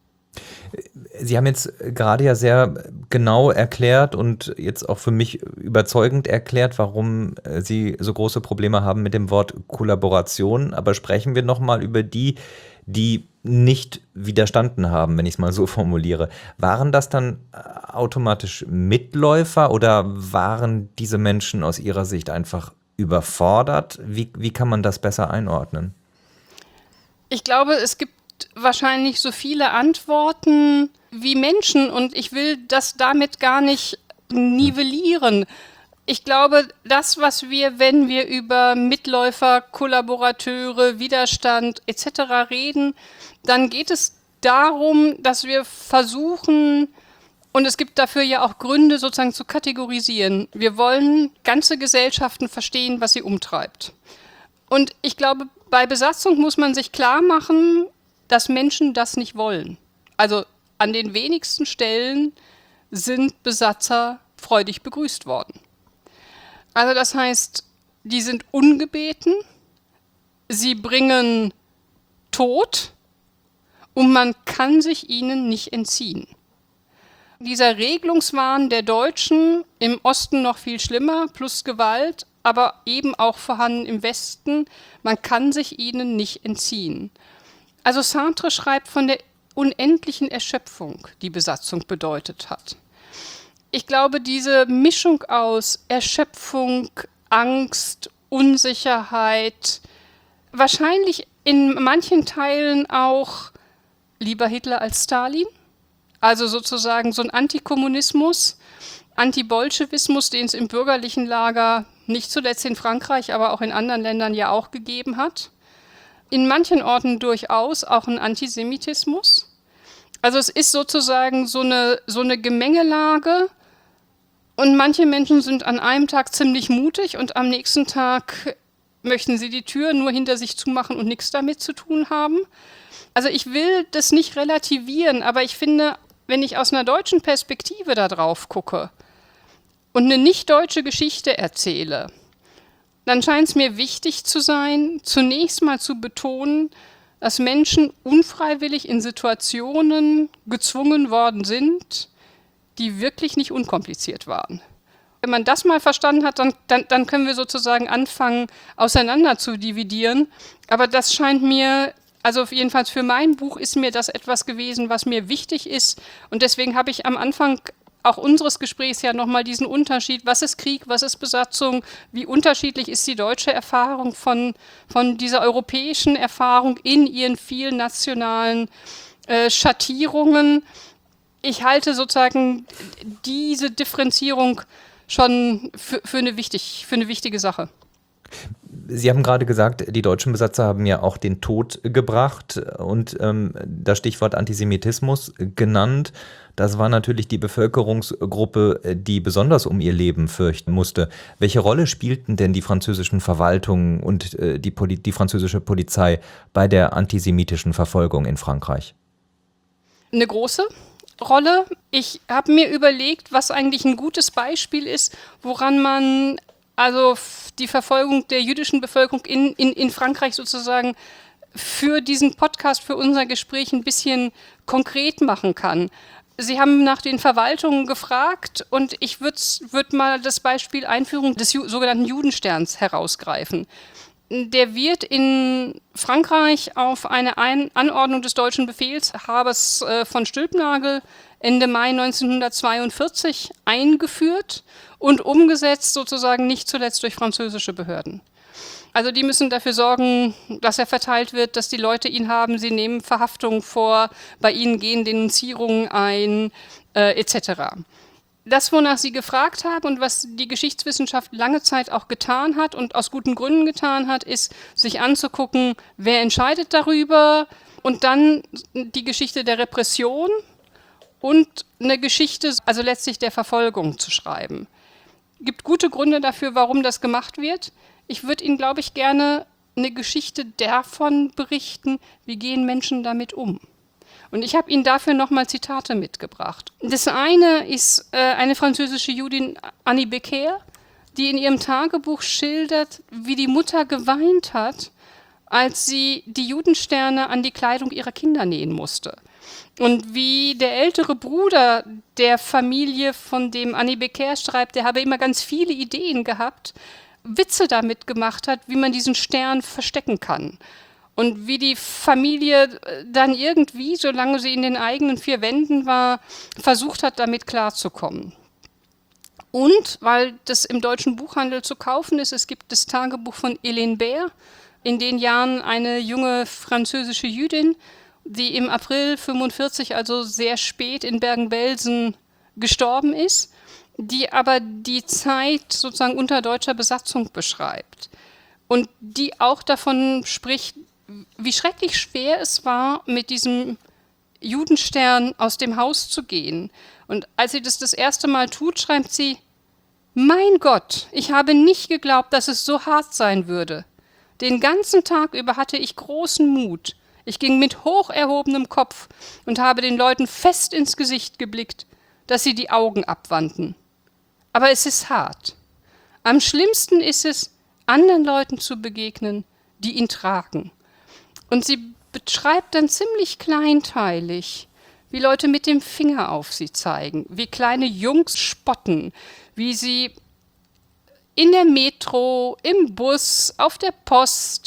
Sie haben jetzt gerade ja sehr genau erklärt und jetzt auch für mich überzeugend erklärt, warum Sie so große Probleme haben mit dem Wort Kollaboration. Aber sprechen wir nochmal über die, die nicht widerstanden haben, wenn ich es mal so formuliere. Waren das dann automatisch Mitläufer oder waren diese Menschen aus Ihrer Sicht einfach überfordert? Wie, wie kann man das besser einordnen? Ich glaube, es gibt wahrscheinlich so viele Antworten wie Menschen und ich will das damit gar nicht nivellieren. Ich glaube, das, was wir, wenn wir über Mitläufer, Kollaborateure, Widerstand et cetera reden, dann geht es darum, dass wir versuchen, und es gibt dafür ja auch Gründe, sozusagen zu kategorisieren. Wir wollen ganze Gesellschaften verstehen, was sie umtreibt. Und ich glaube, bei Besatzung muss man sich klar machen, dass Menschen das nicht wollen. Also an den wenigsten Stellen sind Besatzer freudig begrüßt worden. Also das heißt, die sind ungebeten, sie bringen Tod und man kann sich ihnen nicht entziehen. Dieser Regelungswahn der Deutschen, im Osten noch viel schlimmer, plus Gewalt, aber eben auch vorhanden im Westen, man kann sich ihnen nicht entziehen. Also Sartre schreibt von der unendlichen Erschöpfung, die Besatzung bedeutet hat. Ich glaube, diese Mischung aus Erschöpfung, Angst, Unsicherheit, wahrscheinlich in manchen Teilen auch lieber Hitler als Stalin, also sozusagen so ein Antikommunismus, Antibolschewismus, den es im bürgerlichen Lager nicht zuletzt in Frankreich, aber auch in anderen Ländern ja auch gegeben hat. In manchen Orten durchaus auch ein Antisemitismus. Also es ist sozusagen so eine, so eine Gemengelage und manche Menschen sind an einem Tag ziemlich mutig und am nächsten Tag möchten sie die Tür nur hinter sich zumachen und nichts damit zu tun haben. Also ich will das nicht relativieren, aber ich finde, wenn ich aus einer deutschen Perspektive da drauf gucke und eine nicht-deutsche Geschichte erzähle, dann scheint es mir wichtig zu sein, zunächst mal zu betonen, dass Menschen unfreiwillig in Situationen gezwungen worden sind, die wirklich nicht unkompliziert waren. Wenn man das mal verstanden hat, dann, dann, dann können wir sozusagen anfangen, auseinander zu dividieren. Aber das scheint mir, also jedenfalls für mein Buch ist mir das etwas gewesen, was mir wichtig ist. Und deswegen habe ich am Anfang auch unseres Gesprächs ja nochmal diesen Unterschied, was ist Krieg, was ist Besatzung, wie unterschiedlich ist die deutsche Erfahrung von, von dieser europäischen Erfahrung in ihren vielen nationalen äh, Schattierungen. Ich halte sozusagen diese Differenzierung schon für, für, eine wichtig, für eine wichtige Sache. Sie haben gerade gesagt, die deutschen Besatzer haben ja auch den Tod gebracht und ähm, das Stichwort Antisemitismus genannt. Das war natürlich die Bevölkerungsgruppe, die besonders um ihr Leben fürchten musste. Welche Rolle spielten denn die französischen Verwaltungen und äh, die, Poli- die französische Polizei bei der antisemitischen Verfolgung in Frankreich? Eine große Rolle. Ich habe mir überlegt, was eigentlich ein gutes Beispiel ist, woran man also die Verfolgung der jüdischen Bevölkerung in, in, in Frankreich sozusagen für diesen Podcast, für unser Gespräch ein bisschen konkret machen kann. Sie haben nach den Verwaltungen gefragt und ich würde würd mal das Beispiel Einführung des Ju- sogenannten Judensterns herausgreifen. Der wird in Frankreich auf eine Ein- Anordnung des deutschen Befehlshabers äh, von Stülpnagel Ende Mai neunzehnhundertzweiundvierzig eingeführt und umgesetzt sozusagen nicht zuletzt durch französische Behörden. Also die müssen dafür sorgen, dass er verteilt wird, dass die Leute ihn haben, sie nehmen Verhaftungen vor, bei ihnen gehen Denunzierungen ein, äh, et cetera. Das, wonach Sie gefragt haben und was die Geschichtswissenschaft lange Zeit auch getan hat und aus guten Gründen getan hat, ist, sich anzugucken, wer entscheidet darüber und dann die Geschichte der Repression und eine Geschichte, also letztlich der Verfolgung zu schreiben. Es gibt gute Gründe dafür, warum das gemacht wird. Ich würde Ihnen, glaube ich, gerne eine Geschichte davon berichten, wie gehen Menschen damit um. Und ich habe Ihnen dafür nochmal Zitate mitgebracht. Das eine ist äh, eine französische Judin, Annie Becker, die in ihrem Tagebuch schildert, wie die Mutter geweint hat, als sie die Judensterne an die Kleidung ihrer Kinder nähen musste. Und wie der ältere Bruder der Familie, von dem Annie Becker schreibt, der habe immer ganz viele Ideen gehabt, Witze damit gemacht hat, wie man diesen Stern verstecken kann. Und wie die Familie dann irgendwie, solange sie in den eigenen vier Wänden war, versucht hat, damit klarzukommen. Und, weil das im deutschen Buchhandel zu kaufen ist, es gibt das Tagebuch von Hélène Baer, in den Jahren eine junge französische Jüdin, die im April fünfundvierzig, also sehr spät in Bergen-Belsen gestorben ist, die aber die Zeit sozusagen unter deutscher Besatzung beschreibt und die auch davon spricht, wie schrecklich schwer es war, mit diesem Judenstern aus dem Haus zu gehen. Und als sie das das erste Mal tut, schreibt sie, mein Gott, ich habe nicht geglaubt, dass es so hart sein würde. Den ganzen Tag über hatte ich großen Mut. Ich ging mit hoch erhobenem Kopf und habe den Leuten fest ins Gesicht geblickt, dass sie die Augen abwandten. Aber es ist hart. Am schlimmsten ist es, anderen Leuten zu begegnen, die ihn tragen. Und sie beschreibt dann ziemlich kleinteilig, wie Leute mit dem Finger auf sie zeigen, wie kleine Jungs spotten, wie sie in der Metro, im Bus, auf der Post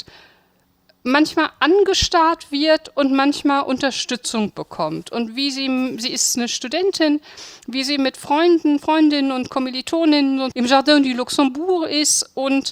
manchmal angestarrt wird und manchmal Unterstützung bekommt. Und wie sie, sie ist eine Studentin, wie sie mit Freunden, Freundinnen und Kommilitoninnen im Jardin du Luxembourg ist und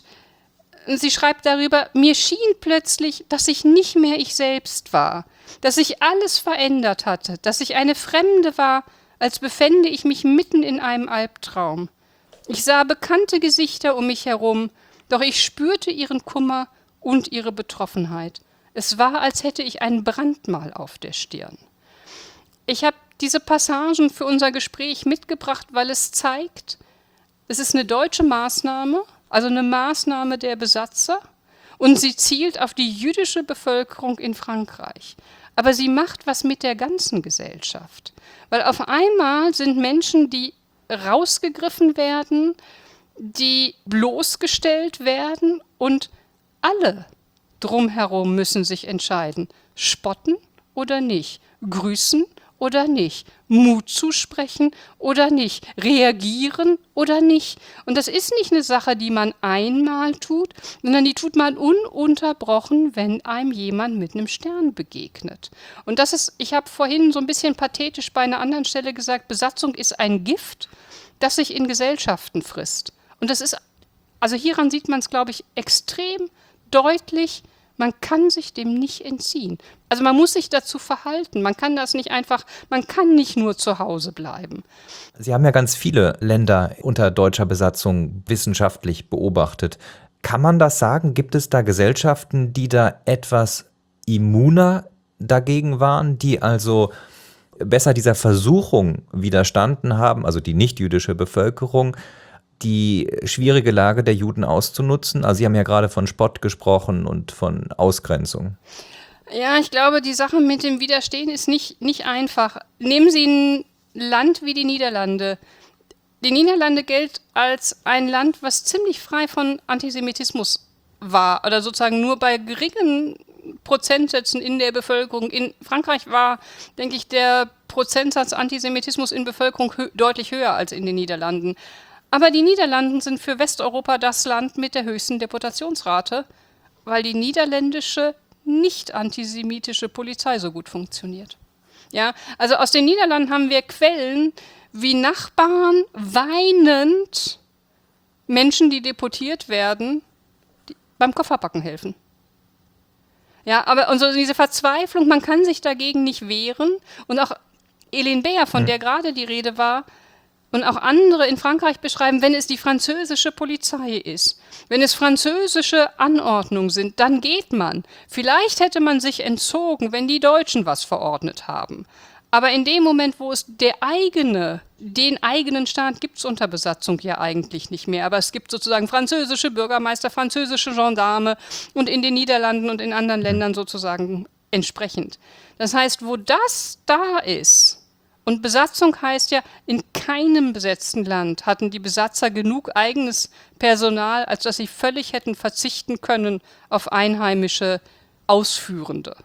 sie schreibt darüber, mir schien plötzlich, dass ich nicht mehr ich selbst war, dass sich alles verändert hatte, dass ich eine Fremde war, als befände ich mich mitten in einem Albtraum. Ich sah bekannte Gesichter um mich herum, doch ich spürte ihren Kummer und ihre Betroffenheit. Es war, als hätte ich ein Brandmal auf der Stirn. Ich habe diese Passagen für unser Gespräch mitgebracht, weil es zeigt, es ist eine deutsche Maßnahme, also eine Maßnahme der Besatzer, und sie zielt auf die jüdische Bevölkerung in Frankreich. Aber sie macht was mit der ganzen Gesellschaft. Weil auf einmal sind Menschen, die rausgegriffen werden, die bloßgestellt werden und alle drumherum müssen sich entscheiden, spotten oder nicht, grüßen oder nicht, Mut zusprechen oder nicht, reagieren oder nicht. Und das ist nicht eine Sache, die man einmal tut, sondern die tut man ununterbrochen, wenn einem jemand mit einem Stern begegnet. Und das ist, ich habe vorhin so ein bisschen pathetisch bei einer anderen Stelle gesagt, Besatzung ist ein Gift, das sich in Gesellschaften frisst. Und das ist, also hieran sieht man es, glaube ich, extrem deutlich, man kann sich dem nicht entziehen. Also man muss sich dazu verhalten. Man kann das nicht einfach, man kann nicht nur zu Hause bleiben. Sie haben ja ganz viele Länder unter deutscher Besatzung wissenschaftlich beobachtet. Kann man das sagen? Gibt es da Gesellschaften, die da etwas immuner dagegen waren, die also besser dieser Versuchung widerstanden haben, also die nicht-jüdische Bevölkerung, die schwierige Lage der Juden auszunutzen? Also Sie haben ja gerade von Spott gesprochen und von Ausgrenzung. Ja, ich glaube, die Sache mit dem Widerstehen ist nicht, nicht einfach. Nehmen Sie ein Land wie die Niederlande. Die Niederlande gilt als ein Land, was ziemlich frei von Antisemitismus war oder sozusagen nur bei geringen Prozentsätzen in der Bevölkerung. In Frankreich war, denke ich, der Prozentsatz Antisemitismus in Bevölkerung hö- deutlich höher als in den Niederlanden. Aber die Niederlande sind für Westeuropa das Land mit der höchsten Deportationsrate, weil die niederländische nicht antisemitische Polizei so gut funktioniert. Ja, also aus den Niederlanden haben wir Quellen, wie Nachbarn weinend Menschen, die deportiert werden, die beim Kofferpacken helfen. Ja, aber und so diese Verzweiflung, man kann sich dagegen nicht wehren. Und auch Hélène Bayer, von mhm. der gerade die Rede war, und auch andere in Frankreich beschreiben, wenn es die französische Polizei ist, wenn es französische Anordnungen sind, dann geht man. Vielleicht hätte man sich entzogen, wenn die Deutschen was verordnet haben. Aber in dem Moment, wo es der eigene, den eigenen Staat gibt es unter Besatzung ja eigentlich nicht mehr. Aber es gibt sozusagen französische Bürgermeister, französische Gendarme und in den Niederlanden und in anderen Ländern sozusagen entsprechend. Das heißt, wo das da ist, und Besatzung heißt ja, in keinem besetzten Land hatten die Besatzer genug eigenes Personal, als dass sie völlig hätten verzichten können auf einheimische Ausführende.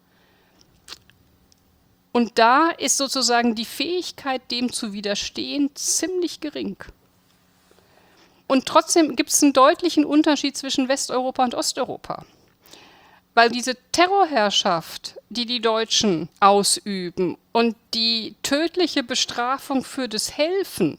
Und da ist sozusagen die Fähigkeit, dem zu widerstehen, ziemlich gering. Und trotzdem gibt es einen deutlichen Unterschied zwischen Westeuropa und Osteuropa. Weil diese Terrorherrschaft, die die Deutschen ausüben und die tödliche Bestrafung für das Helfen,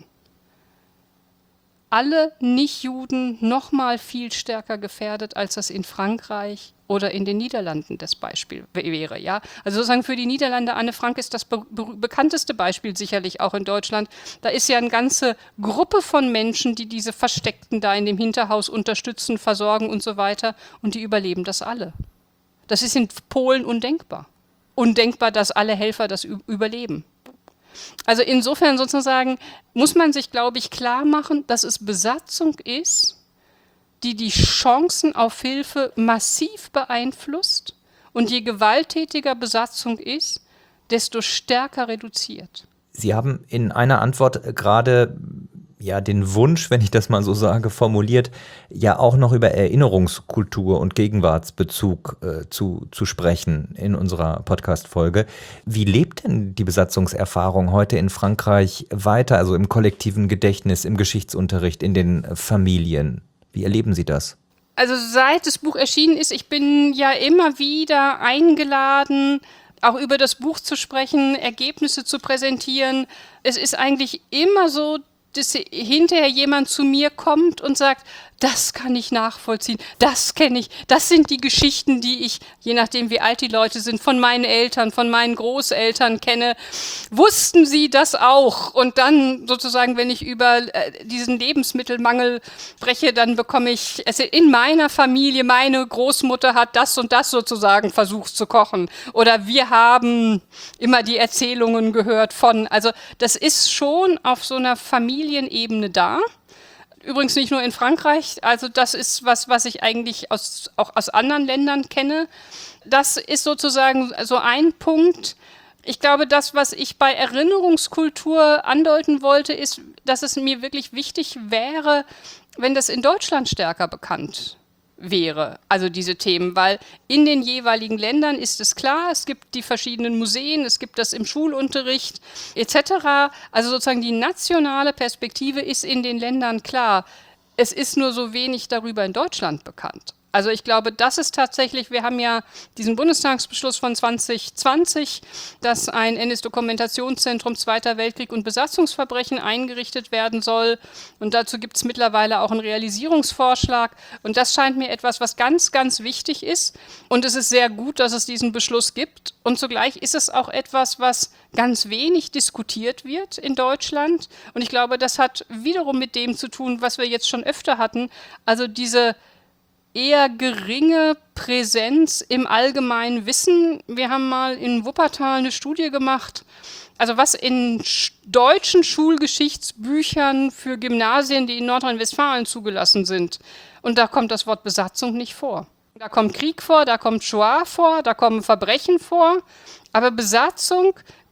alle Nichtjuden noch mal viel stärker gefährdet, als das in Frankreich oder in den Niederlanden das Beispiel wäre. Ja? Also sozusagen für die Niederlande, Anne Frank ist das be- be- bekannteste Beispiel, sicherlich auch in Deutschland. Da ist ja eine ganze Gruppe von Menschen, die diese Versteckten da in dem Hinterhaus unterstützen, versorgen und so weiter. Und die überleben das alle. Das ist in Polen undenkbar. Undenkbar, dass alle Helfer das ü- überleben. Also insofern sozusagen muss man sich, glaube ich, klar machen, dass es Besatzung ist, die die Chancen auf Hilfe massiv beeinflusst und je gewalttätiger Besatzung ist, desto stärker reduziert. Sie haben in einer Antwort gerade ja den Wunsch, wenn ich das mal so sage, formuliert, ja auch noch über Erinnerungskultur und Gegenwartsbezug äh, zu, zu sprechen in unserer Podcast-Folge. Wie lebt denn die Besatzungserfahrung heute in Frankreich weiter, also im kollektiven Gedächtnis, im Geschichtsunterricht, in den Familien? Wie erleben Sie das? Also seit das Buch erschienen ist, ich bin ja immer wieder eingeladen, auch über das Buch zu sprechen, Ergebnisse zu präsentieren. Es ist eigentlich immer so, dass hinterher jemand zu mir kommt und sagt, das kann ich nachvollziehen, das kenne ich, das sind die Geschichten, die ich, je nachdem wie alt die Leute sind, von meinen Eltern, von meinen Großeltern kenne. Wussten sie das auch? Und dann sozusagen, wenn ich über äh, diesen Lebensmittelmangel spreche, dann bekomme ich, also in meiner Familie, meine Großmutter hat das und das sozusagen versucht zu kochen. Oder wir haben immer die Erzählungen gehört von, also das ist schon auf so einer Familienebene da. Übrigens nicht nur in Frankreich, also das ist was, was ich eigentlich aus, auch aus anderen Ländern kenne. Das ist sozusagen so ein Punkt. Ich glaube, das, was ich bei Erinnerungskultur andeuten wollte, ist, dass es mir wirklich wichtig wäre, wenn das in Deutschland stärker bekannt wäre, also diese Themen, weil in den jeweiligen Ländern ist es klar, es gibt die verschiedenen Museen, es gibt das im Schulunterricht et cetera. Also sozusagen die nationale Perspektive ist in den Ländern klar. Es ist nur so wenig darüber in Deutschland bekannt. Also ich glaube, das ist tatsächlich, wir haben ja diesen Bundestagsbeschluss von zwanzig zwanzig, dass ein N S-Dokumentationszentrum Zweiter Weltkrieg und Besatzungsverbrechen eingerichtet werden soll. Und dazu gibt es mittlerweile auch einen Realisierungsvorschlag. Und das scheint mir etwas, was ganz, ganz wichtig ist. Und es ist sehr gut, dass es diesen Beschluss gibt. Und zugleich ist es auch etwas, was ganz wenig diskutiert wird in Deutschland. Und ich glaube, das hat wiederum mit dem zu tun, was wir jetzt schon öfter hatten. Also diese eher geringe Präsenz im allgemeinen Wissen. Wir haben mal in Wuppertal eine Studie gemacht, also was in sch- deutschen Schulgeschichtsbüchern für Gymnasien, die in Nordrhein-Westfalen zugelassen sind. Und da kommt das Wort Besatzung nicht vor. Da kommt Krieg vor, da kommt Shoah vor, da kommen Verbrechen vor. Aber Besatzung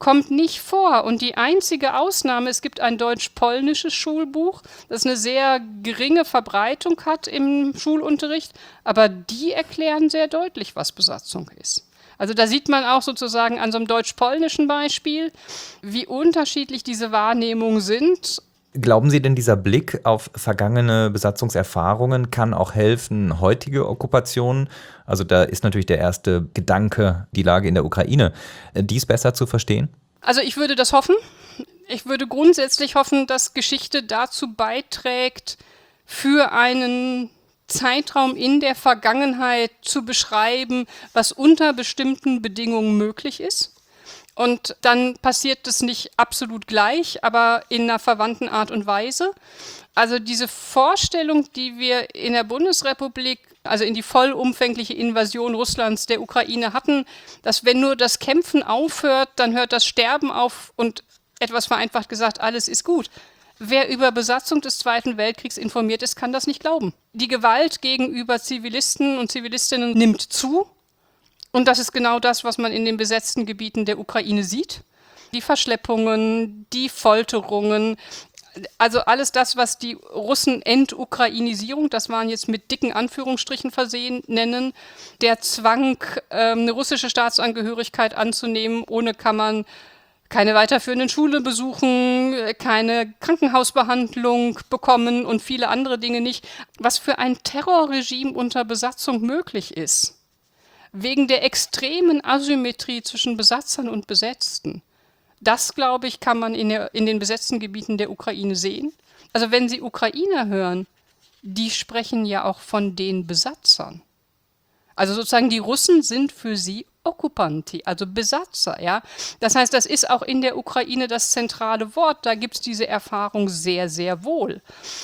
kommt nicht vor. Und die einzige Ausnahme, es gibt ein deutsch-polnisches Schulbuch, das eine sehr geringe Verbreitung hat im Schulunterricht, aber die erklären sehr deutlich, was Besatzung ist. Also da sieht man auch sozusagen an so einem deutsch-polnischen Beispiel, wie unterschiedlich diese Wahrnehmungen sind. Glauben Sie denn, dieser Blick auf vergangene Besatzungserfahrungen kann auch helfen, heutige Okkupationen, also da ist natürlich der erste Gedanke, die Lage in der Ukraine, dies besser zu verstehen? Also ich würde das hoffen. Ich würde grundsätzlich hoffen, dass Geschichte dazu beiträgt, für einen Zeitraum in der Vergangenheit zu beschreiben, was unter bestimmten Bedingungen möglich ist. Und dann passiert das nicht absolut gleich, aber in einer verwandten Art und Weise. Also diese Vorstellung, die wir in der Bundesrepublik, also in die vollumfängliche Invasion Russlands der Ukraine hatten, dass wenn nur das Kämpfen aufhört, dann hört das Sterben auf und etwas vereinfacht gesagt, alles ist gut. Wer über Besatzung des Zweiten Weltkriegs informiert ist, kann das nicht glauben. Die Gewalt gegenüber Zivilisten und Zivilistinnen nimmt zu. Und das ist genau das, was man in den besetzten Gebieten der Ukraine sieht. Die Verschleppungen, die Folterungen, also alles das, was die Russen Entukrainisierung, das waren jetzt mit dicken Anführungsstrichen versehen, nennen, der Zwang, eine russische Staatsangehörigkeit anzunehmen, ohne kann man keine weiterführenden Schule besuchen, keine Krankenhausbehandlung bekommen und viele andere Dinge nicht, was für ein Terrorregime unter Besatzung möglich ist. Wegen der extremen Asymmetrie zwischen Besatzern und Besetzten. Das, glaube ich, kann man in, der, in den besetzten Gebieten der Ukraine sehen. Also wenn Sie Ukrainer hören, die sprechen ja auch von den Besatzern. Also sozusagen die Russen sind für sie Okkupanti, also Besatzer. Ja? Das heißt, das ist auch in der Ukraine das zentrale Wort. Da gibt es diese Erfahrung sehr, sehr wohl.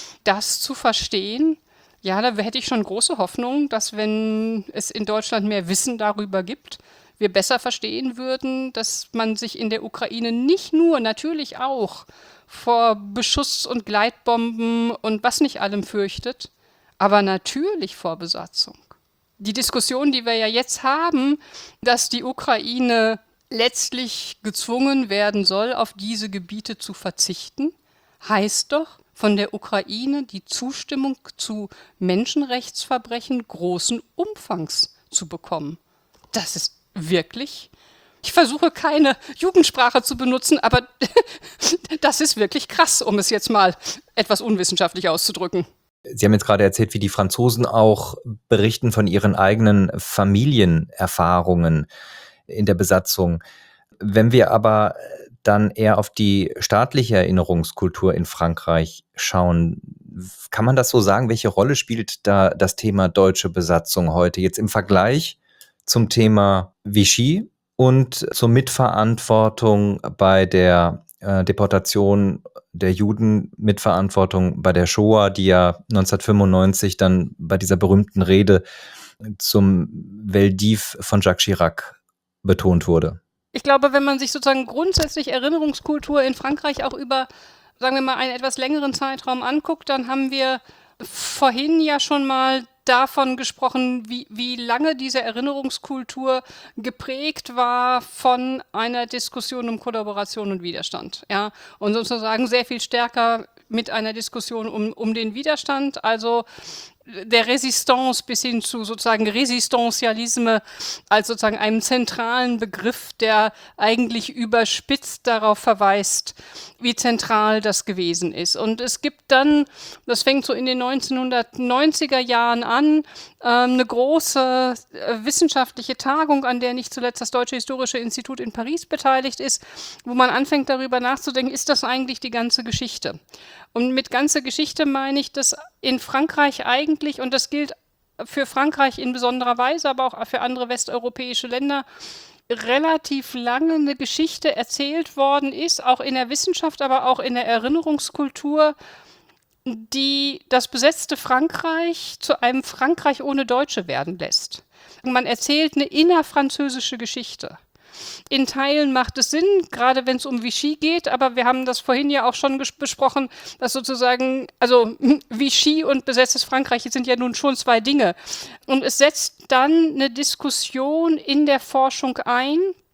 Das zu verstehen, ja, da hätte ich schon große Hoffnung, dass wenn es in Deutschland mehr Wissen darüber gibt, wir besser verstehen würden, dass man sich in der Ukraine nicht nur, natürlich auch vor Beschuss und Gleitbomben und was nicht allem fürchtet, aber natürlich vor Besatzung. Die Diskussion, die wir ja jetzt haben, dass die Ukraine letztlich gezwungen werden soll, auf diese Gebiete zu verzichten, heißt doch, von der Ukraine die Zustimmung zu Menschenrechtsverbrechen großen Umfangs zu bekommen. Das ist wirklich, ich versuche keine Jugendsprache zu benutzen, aber das ist wirklich krass, um es jetzt mal etwas unwissenschaftlich auszudrücken. Sie haben jetzt gerade erzählt, wie die Franzosen auch berichten von ihren eigenen Familienerfahrungen in der Besatzung. Wenn wir aber dann eher auf die staatliche Erinnerungskultur in Frankreich schauen, kann man das so sagen? Welche Rolle spielt da das Thema deutsche Besatzung heute jetzt im Vergleich zum Thema Vichy und zur Mitverantwortung bei der äh, Deportation der Juden, Mitverantwortung bei der Shoah, die ja neunzehnhundertfünfundneunzig dann bei dieser berühmten Rede zum Veldiv von Jacques Chirac betont wurde? Ich glaube, wenn man sich sozusagen grundsätzlich Erinnerungskultur in Frankreich auch über, sagen wir mal, einen etwas längeren Zeitraum anguckt, dann haben wir vorhin ja schon mal davon gesprochen, wie, wie lange diese Erinnerungskultur geprägt war von einer Diskussion um Kollaboration und Widerstand. Ja? Und sozusagen sehr viel stärker mit einer Diskussion um, um den Widerstand, also der Resistance bis hin zu sozusagen Resistantialisme als sozusagen einem zentralen Begriff, der eigentlich überspitzt darauf verweist, wie zentral das gewesen ist. Und es gibt dann, das fängt so in den neunzehnhundertneunziger Jahren an, eine große wissenschaftliche Tagung, an der nicht zuletzt das Deutsche Historische Institut in Paris beteiligt ist, wo man anfängt darüber nachzudenken, ist das eigentlich die ganze Geschichte? Und mit ganze Geschichte meine ich, dass in Frankreich eigentlich, und das gilt für Frankreich in besonderer Weise, aber auch für andere westeuropäische Länder, relativ lange eine Geschichte erzählt worden ist, auch in der Wissenschaft, aber auch in der Erinnerungskultur, die das besetzte Frankreich zu einem Frankreich ohne Deutsche werden lässt. Man erzählt eine innerfranzösische Geschichte. In Teilen macht es Sinn, gerade wenn es um Vichy geht, aber wir haben das vorhin ja auch schon ges- besprochen, dass sozusagen, also Vichy und besetztes Frankreich sind ja nun schon zwei Dinge. Und es setzt dann eine Diskussion in der Forschung ein,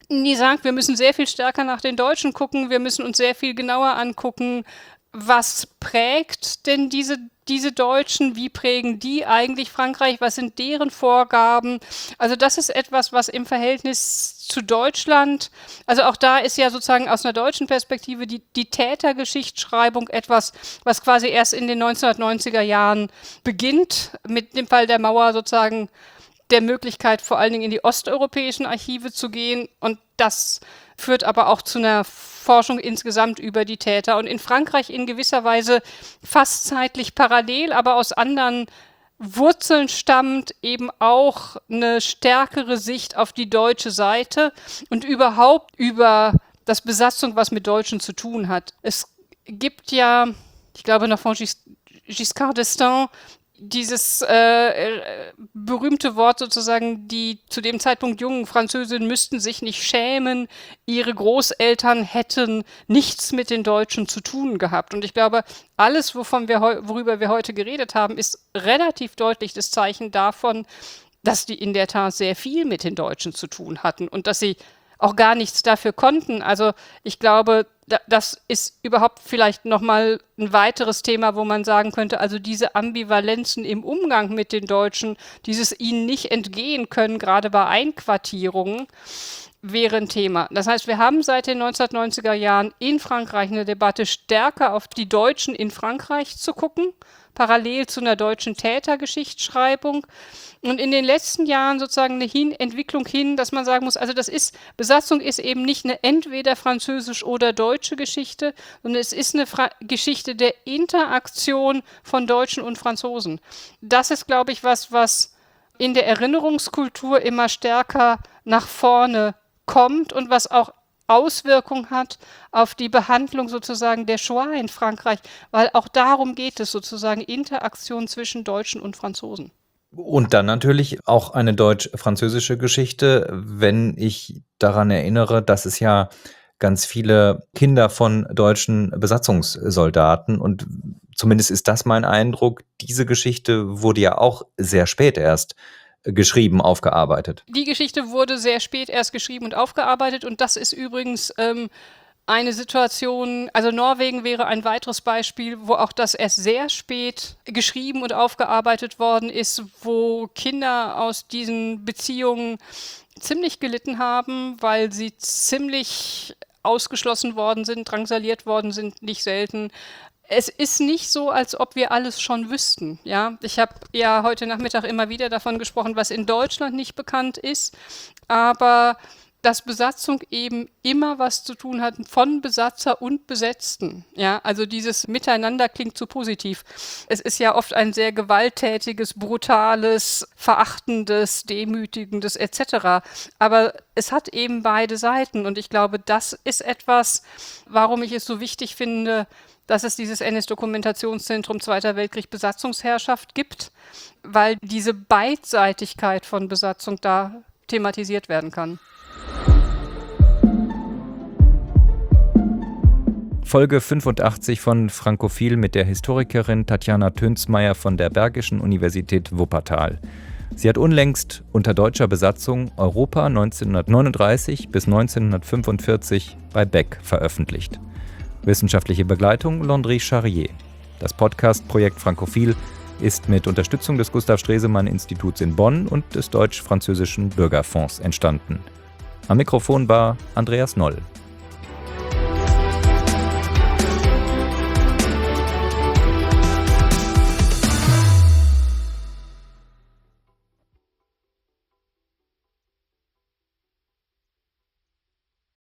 die sagt, wir müssen sehr viel stärker nach den Deutschen gucken, wir müssen uns sehr viel genauer angucken, was prägt denn diese, diese Deutschen, wie prägen die eigentlich Frankreich, was sind deren Vorgaben? Also das ist etwas, was im Verhältnis zu Deutschland, also auch da ist ja sozusagen aus einer deutschen Perspektive die, die Tätergeschichtsschreibung etwas, was quasi erst in den neunzehnhundertneunziger Jahren beginnt, mit dem Fall der Mauer sozusagen der Möglichkeit, vor allen Dingen in die osteuropäischen Archive zu gehen, und das führt aber auch zu einer Forschung insgesamt über die Täter. Und in Frankreich in gewisser Weise fast zeitlich parallel, aber aus anderen Wurzeln stammt eben auch eine stärkere Sicht auf die deutsche Seite und überhaupt über das Besatzung, was mit Deutschen zu tun hat. Es gibt ja, ich glaube noch von Gis- Giscard d'Estaing, dieses äh, berühmte Wort sozusagen, die zu dem Zeitpunkt jungen Französinnen müssten sich nicht schämen, ihre Großeltern hätten nichts mit den Deutschen zu tun gehabt. Und ich glaube, alles, wovon wir heu- worüber wir heute geredet haben, ist relativ deutlich das Zeichen davon, dass die in der Tat sehr viel mit den Deutschen zu tun hatten und dass sie auch gar nichts dafür konnten. Also ich glaube, da, das ist überhaupt vielleicht nochmal ein weiteres Thema, wo man sagen könnte, also diese Ambivalenzen im Umgang mit den Deutschen, dieses ihnen nicht entgehen können, gerade bei Einquartierungen, wäre ein Thema. Das heißt, wir haben seit den neunzehnhundertneunziger Jahren in Frankreich eine Debatte, stärker auf die Deutschen in Frankreich zu gucken, parallel zu einer deutschen Tätergeschichtsschreibung. Und in den letzten Jahren sozusagen eine hin- Entwicklung hin, dass man sagen muss, also das ist, Besatzung ist eben nicht eine entweder französisch oder deutsche Geschichte, sondern es ist eine Fra- Geschichte der Interaktion von Deutschen und Franzosen. Das ist, glaube ich, was, was in der Erinnerungskultur immer stärker nach vorne kommt und was auch Auswirkung hat auf die Behandlung sozusagen der Shoah in Frankreich, weil auch darum geht es sozusagen, Interaktion zwischen Deutschen und Franzosen. Und dann natürlich auch eine deutsch-französische Geschichte, wenn ich daran erinnere, dass es ja ganz viele Kinder von deutschen Besatzungssoldaten, und zumindest ist das mein Eindruck, diese Geschichte wurde ja auch sehr spät erst geschrieben, aufgearbeitet. Die Geschichte wurde sehr spät erst geschrieben und aufgearbeitet, und das ist übrigens ähm, eine Situation, also Norwegen wäre ein weiteres Beispiel, wo auch das erst sehr spät geschrieben und aufgearbeitet worden ist, wo Kinder aus diesen Beziehungen ziemlich gelitten haben, weil sie ziemlich ausgeschlossen worden sind, drangsaliert worden sind, nicht selten. Es ist nicht so, als ob wir alles schon wüssten. Ja? Ich habe ja heute Nachmittag immer wieder davon gesprochen, was in Deutschland nicht bekannt ist, aber dass Besatzung eben immer was zu tun hat von Besatzer und Besetzten. Ja, also dieses Miteinander klingt zu positiv. Es ist ja oft ein sehr gewalttätiges, brutales, verachtendes, demütigendes et cetera. Aber es hat eben beide Seiten, und ich glaube, das ist etwas, warum ich es so wichtig finde, dass es dieses N S-Dokumentationszentrum Zweiter Weltkrieg Besatzungsherrschaft gibt, weil diese Beidseitigkeit von Besatzung da thematisiert werden kann. Folge fünfundachtzig von Frankophil mit der Historikerin Tatjana Tönsmeier von der Bergischen Universität Wuppertal. Sie hat unlängst unter deutscher Besatzung Europa neunzehnhundertneununddreißig bis neunzehnhundertfünfundvierzig bei Beck veröffentlicht. Wissenschaftliche Begleitung Landry Charrier. Das Podcast-Projekt Frankophil ist mit Unterstützung des Gustav Stresemann Instituts in Bonn und des Deutsch-Französischen Bürgerfonds entstanden. Am Mikrofon war Andreas Noll.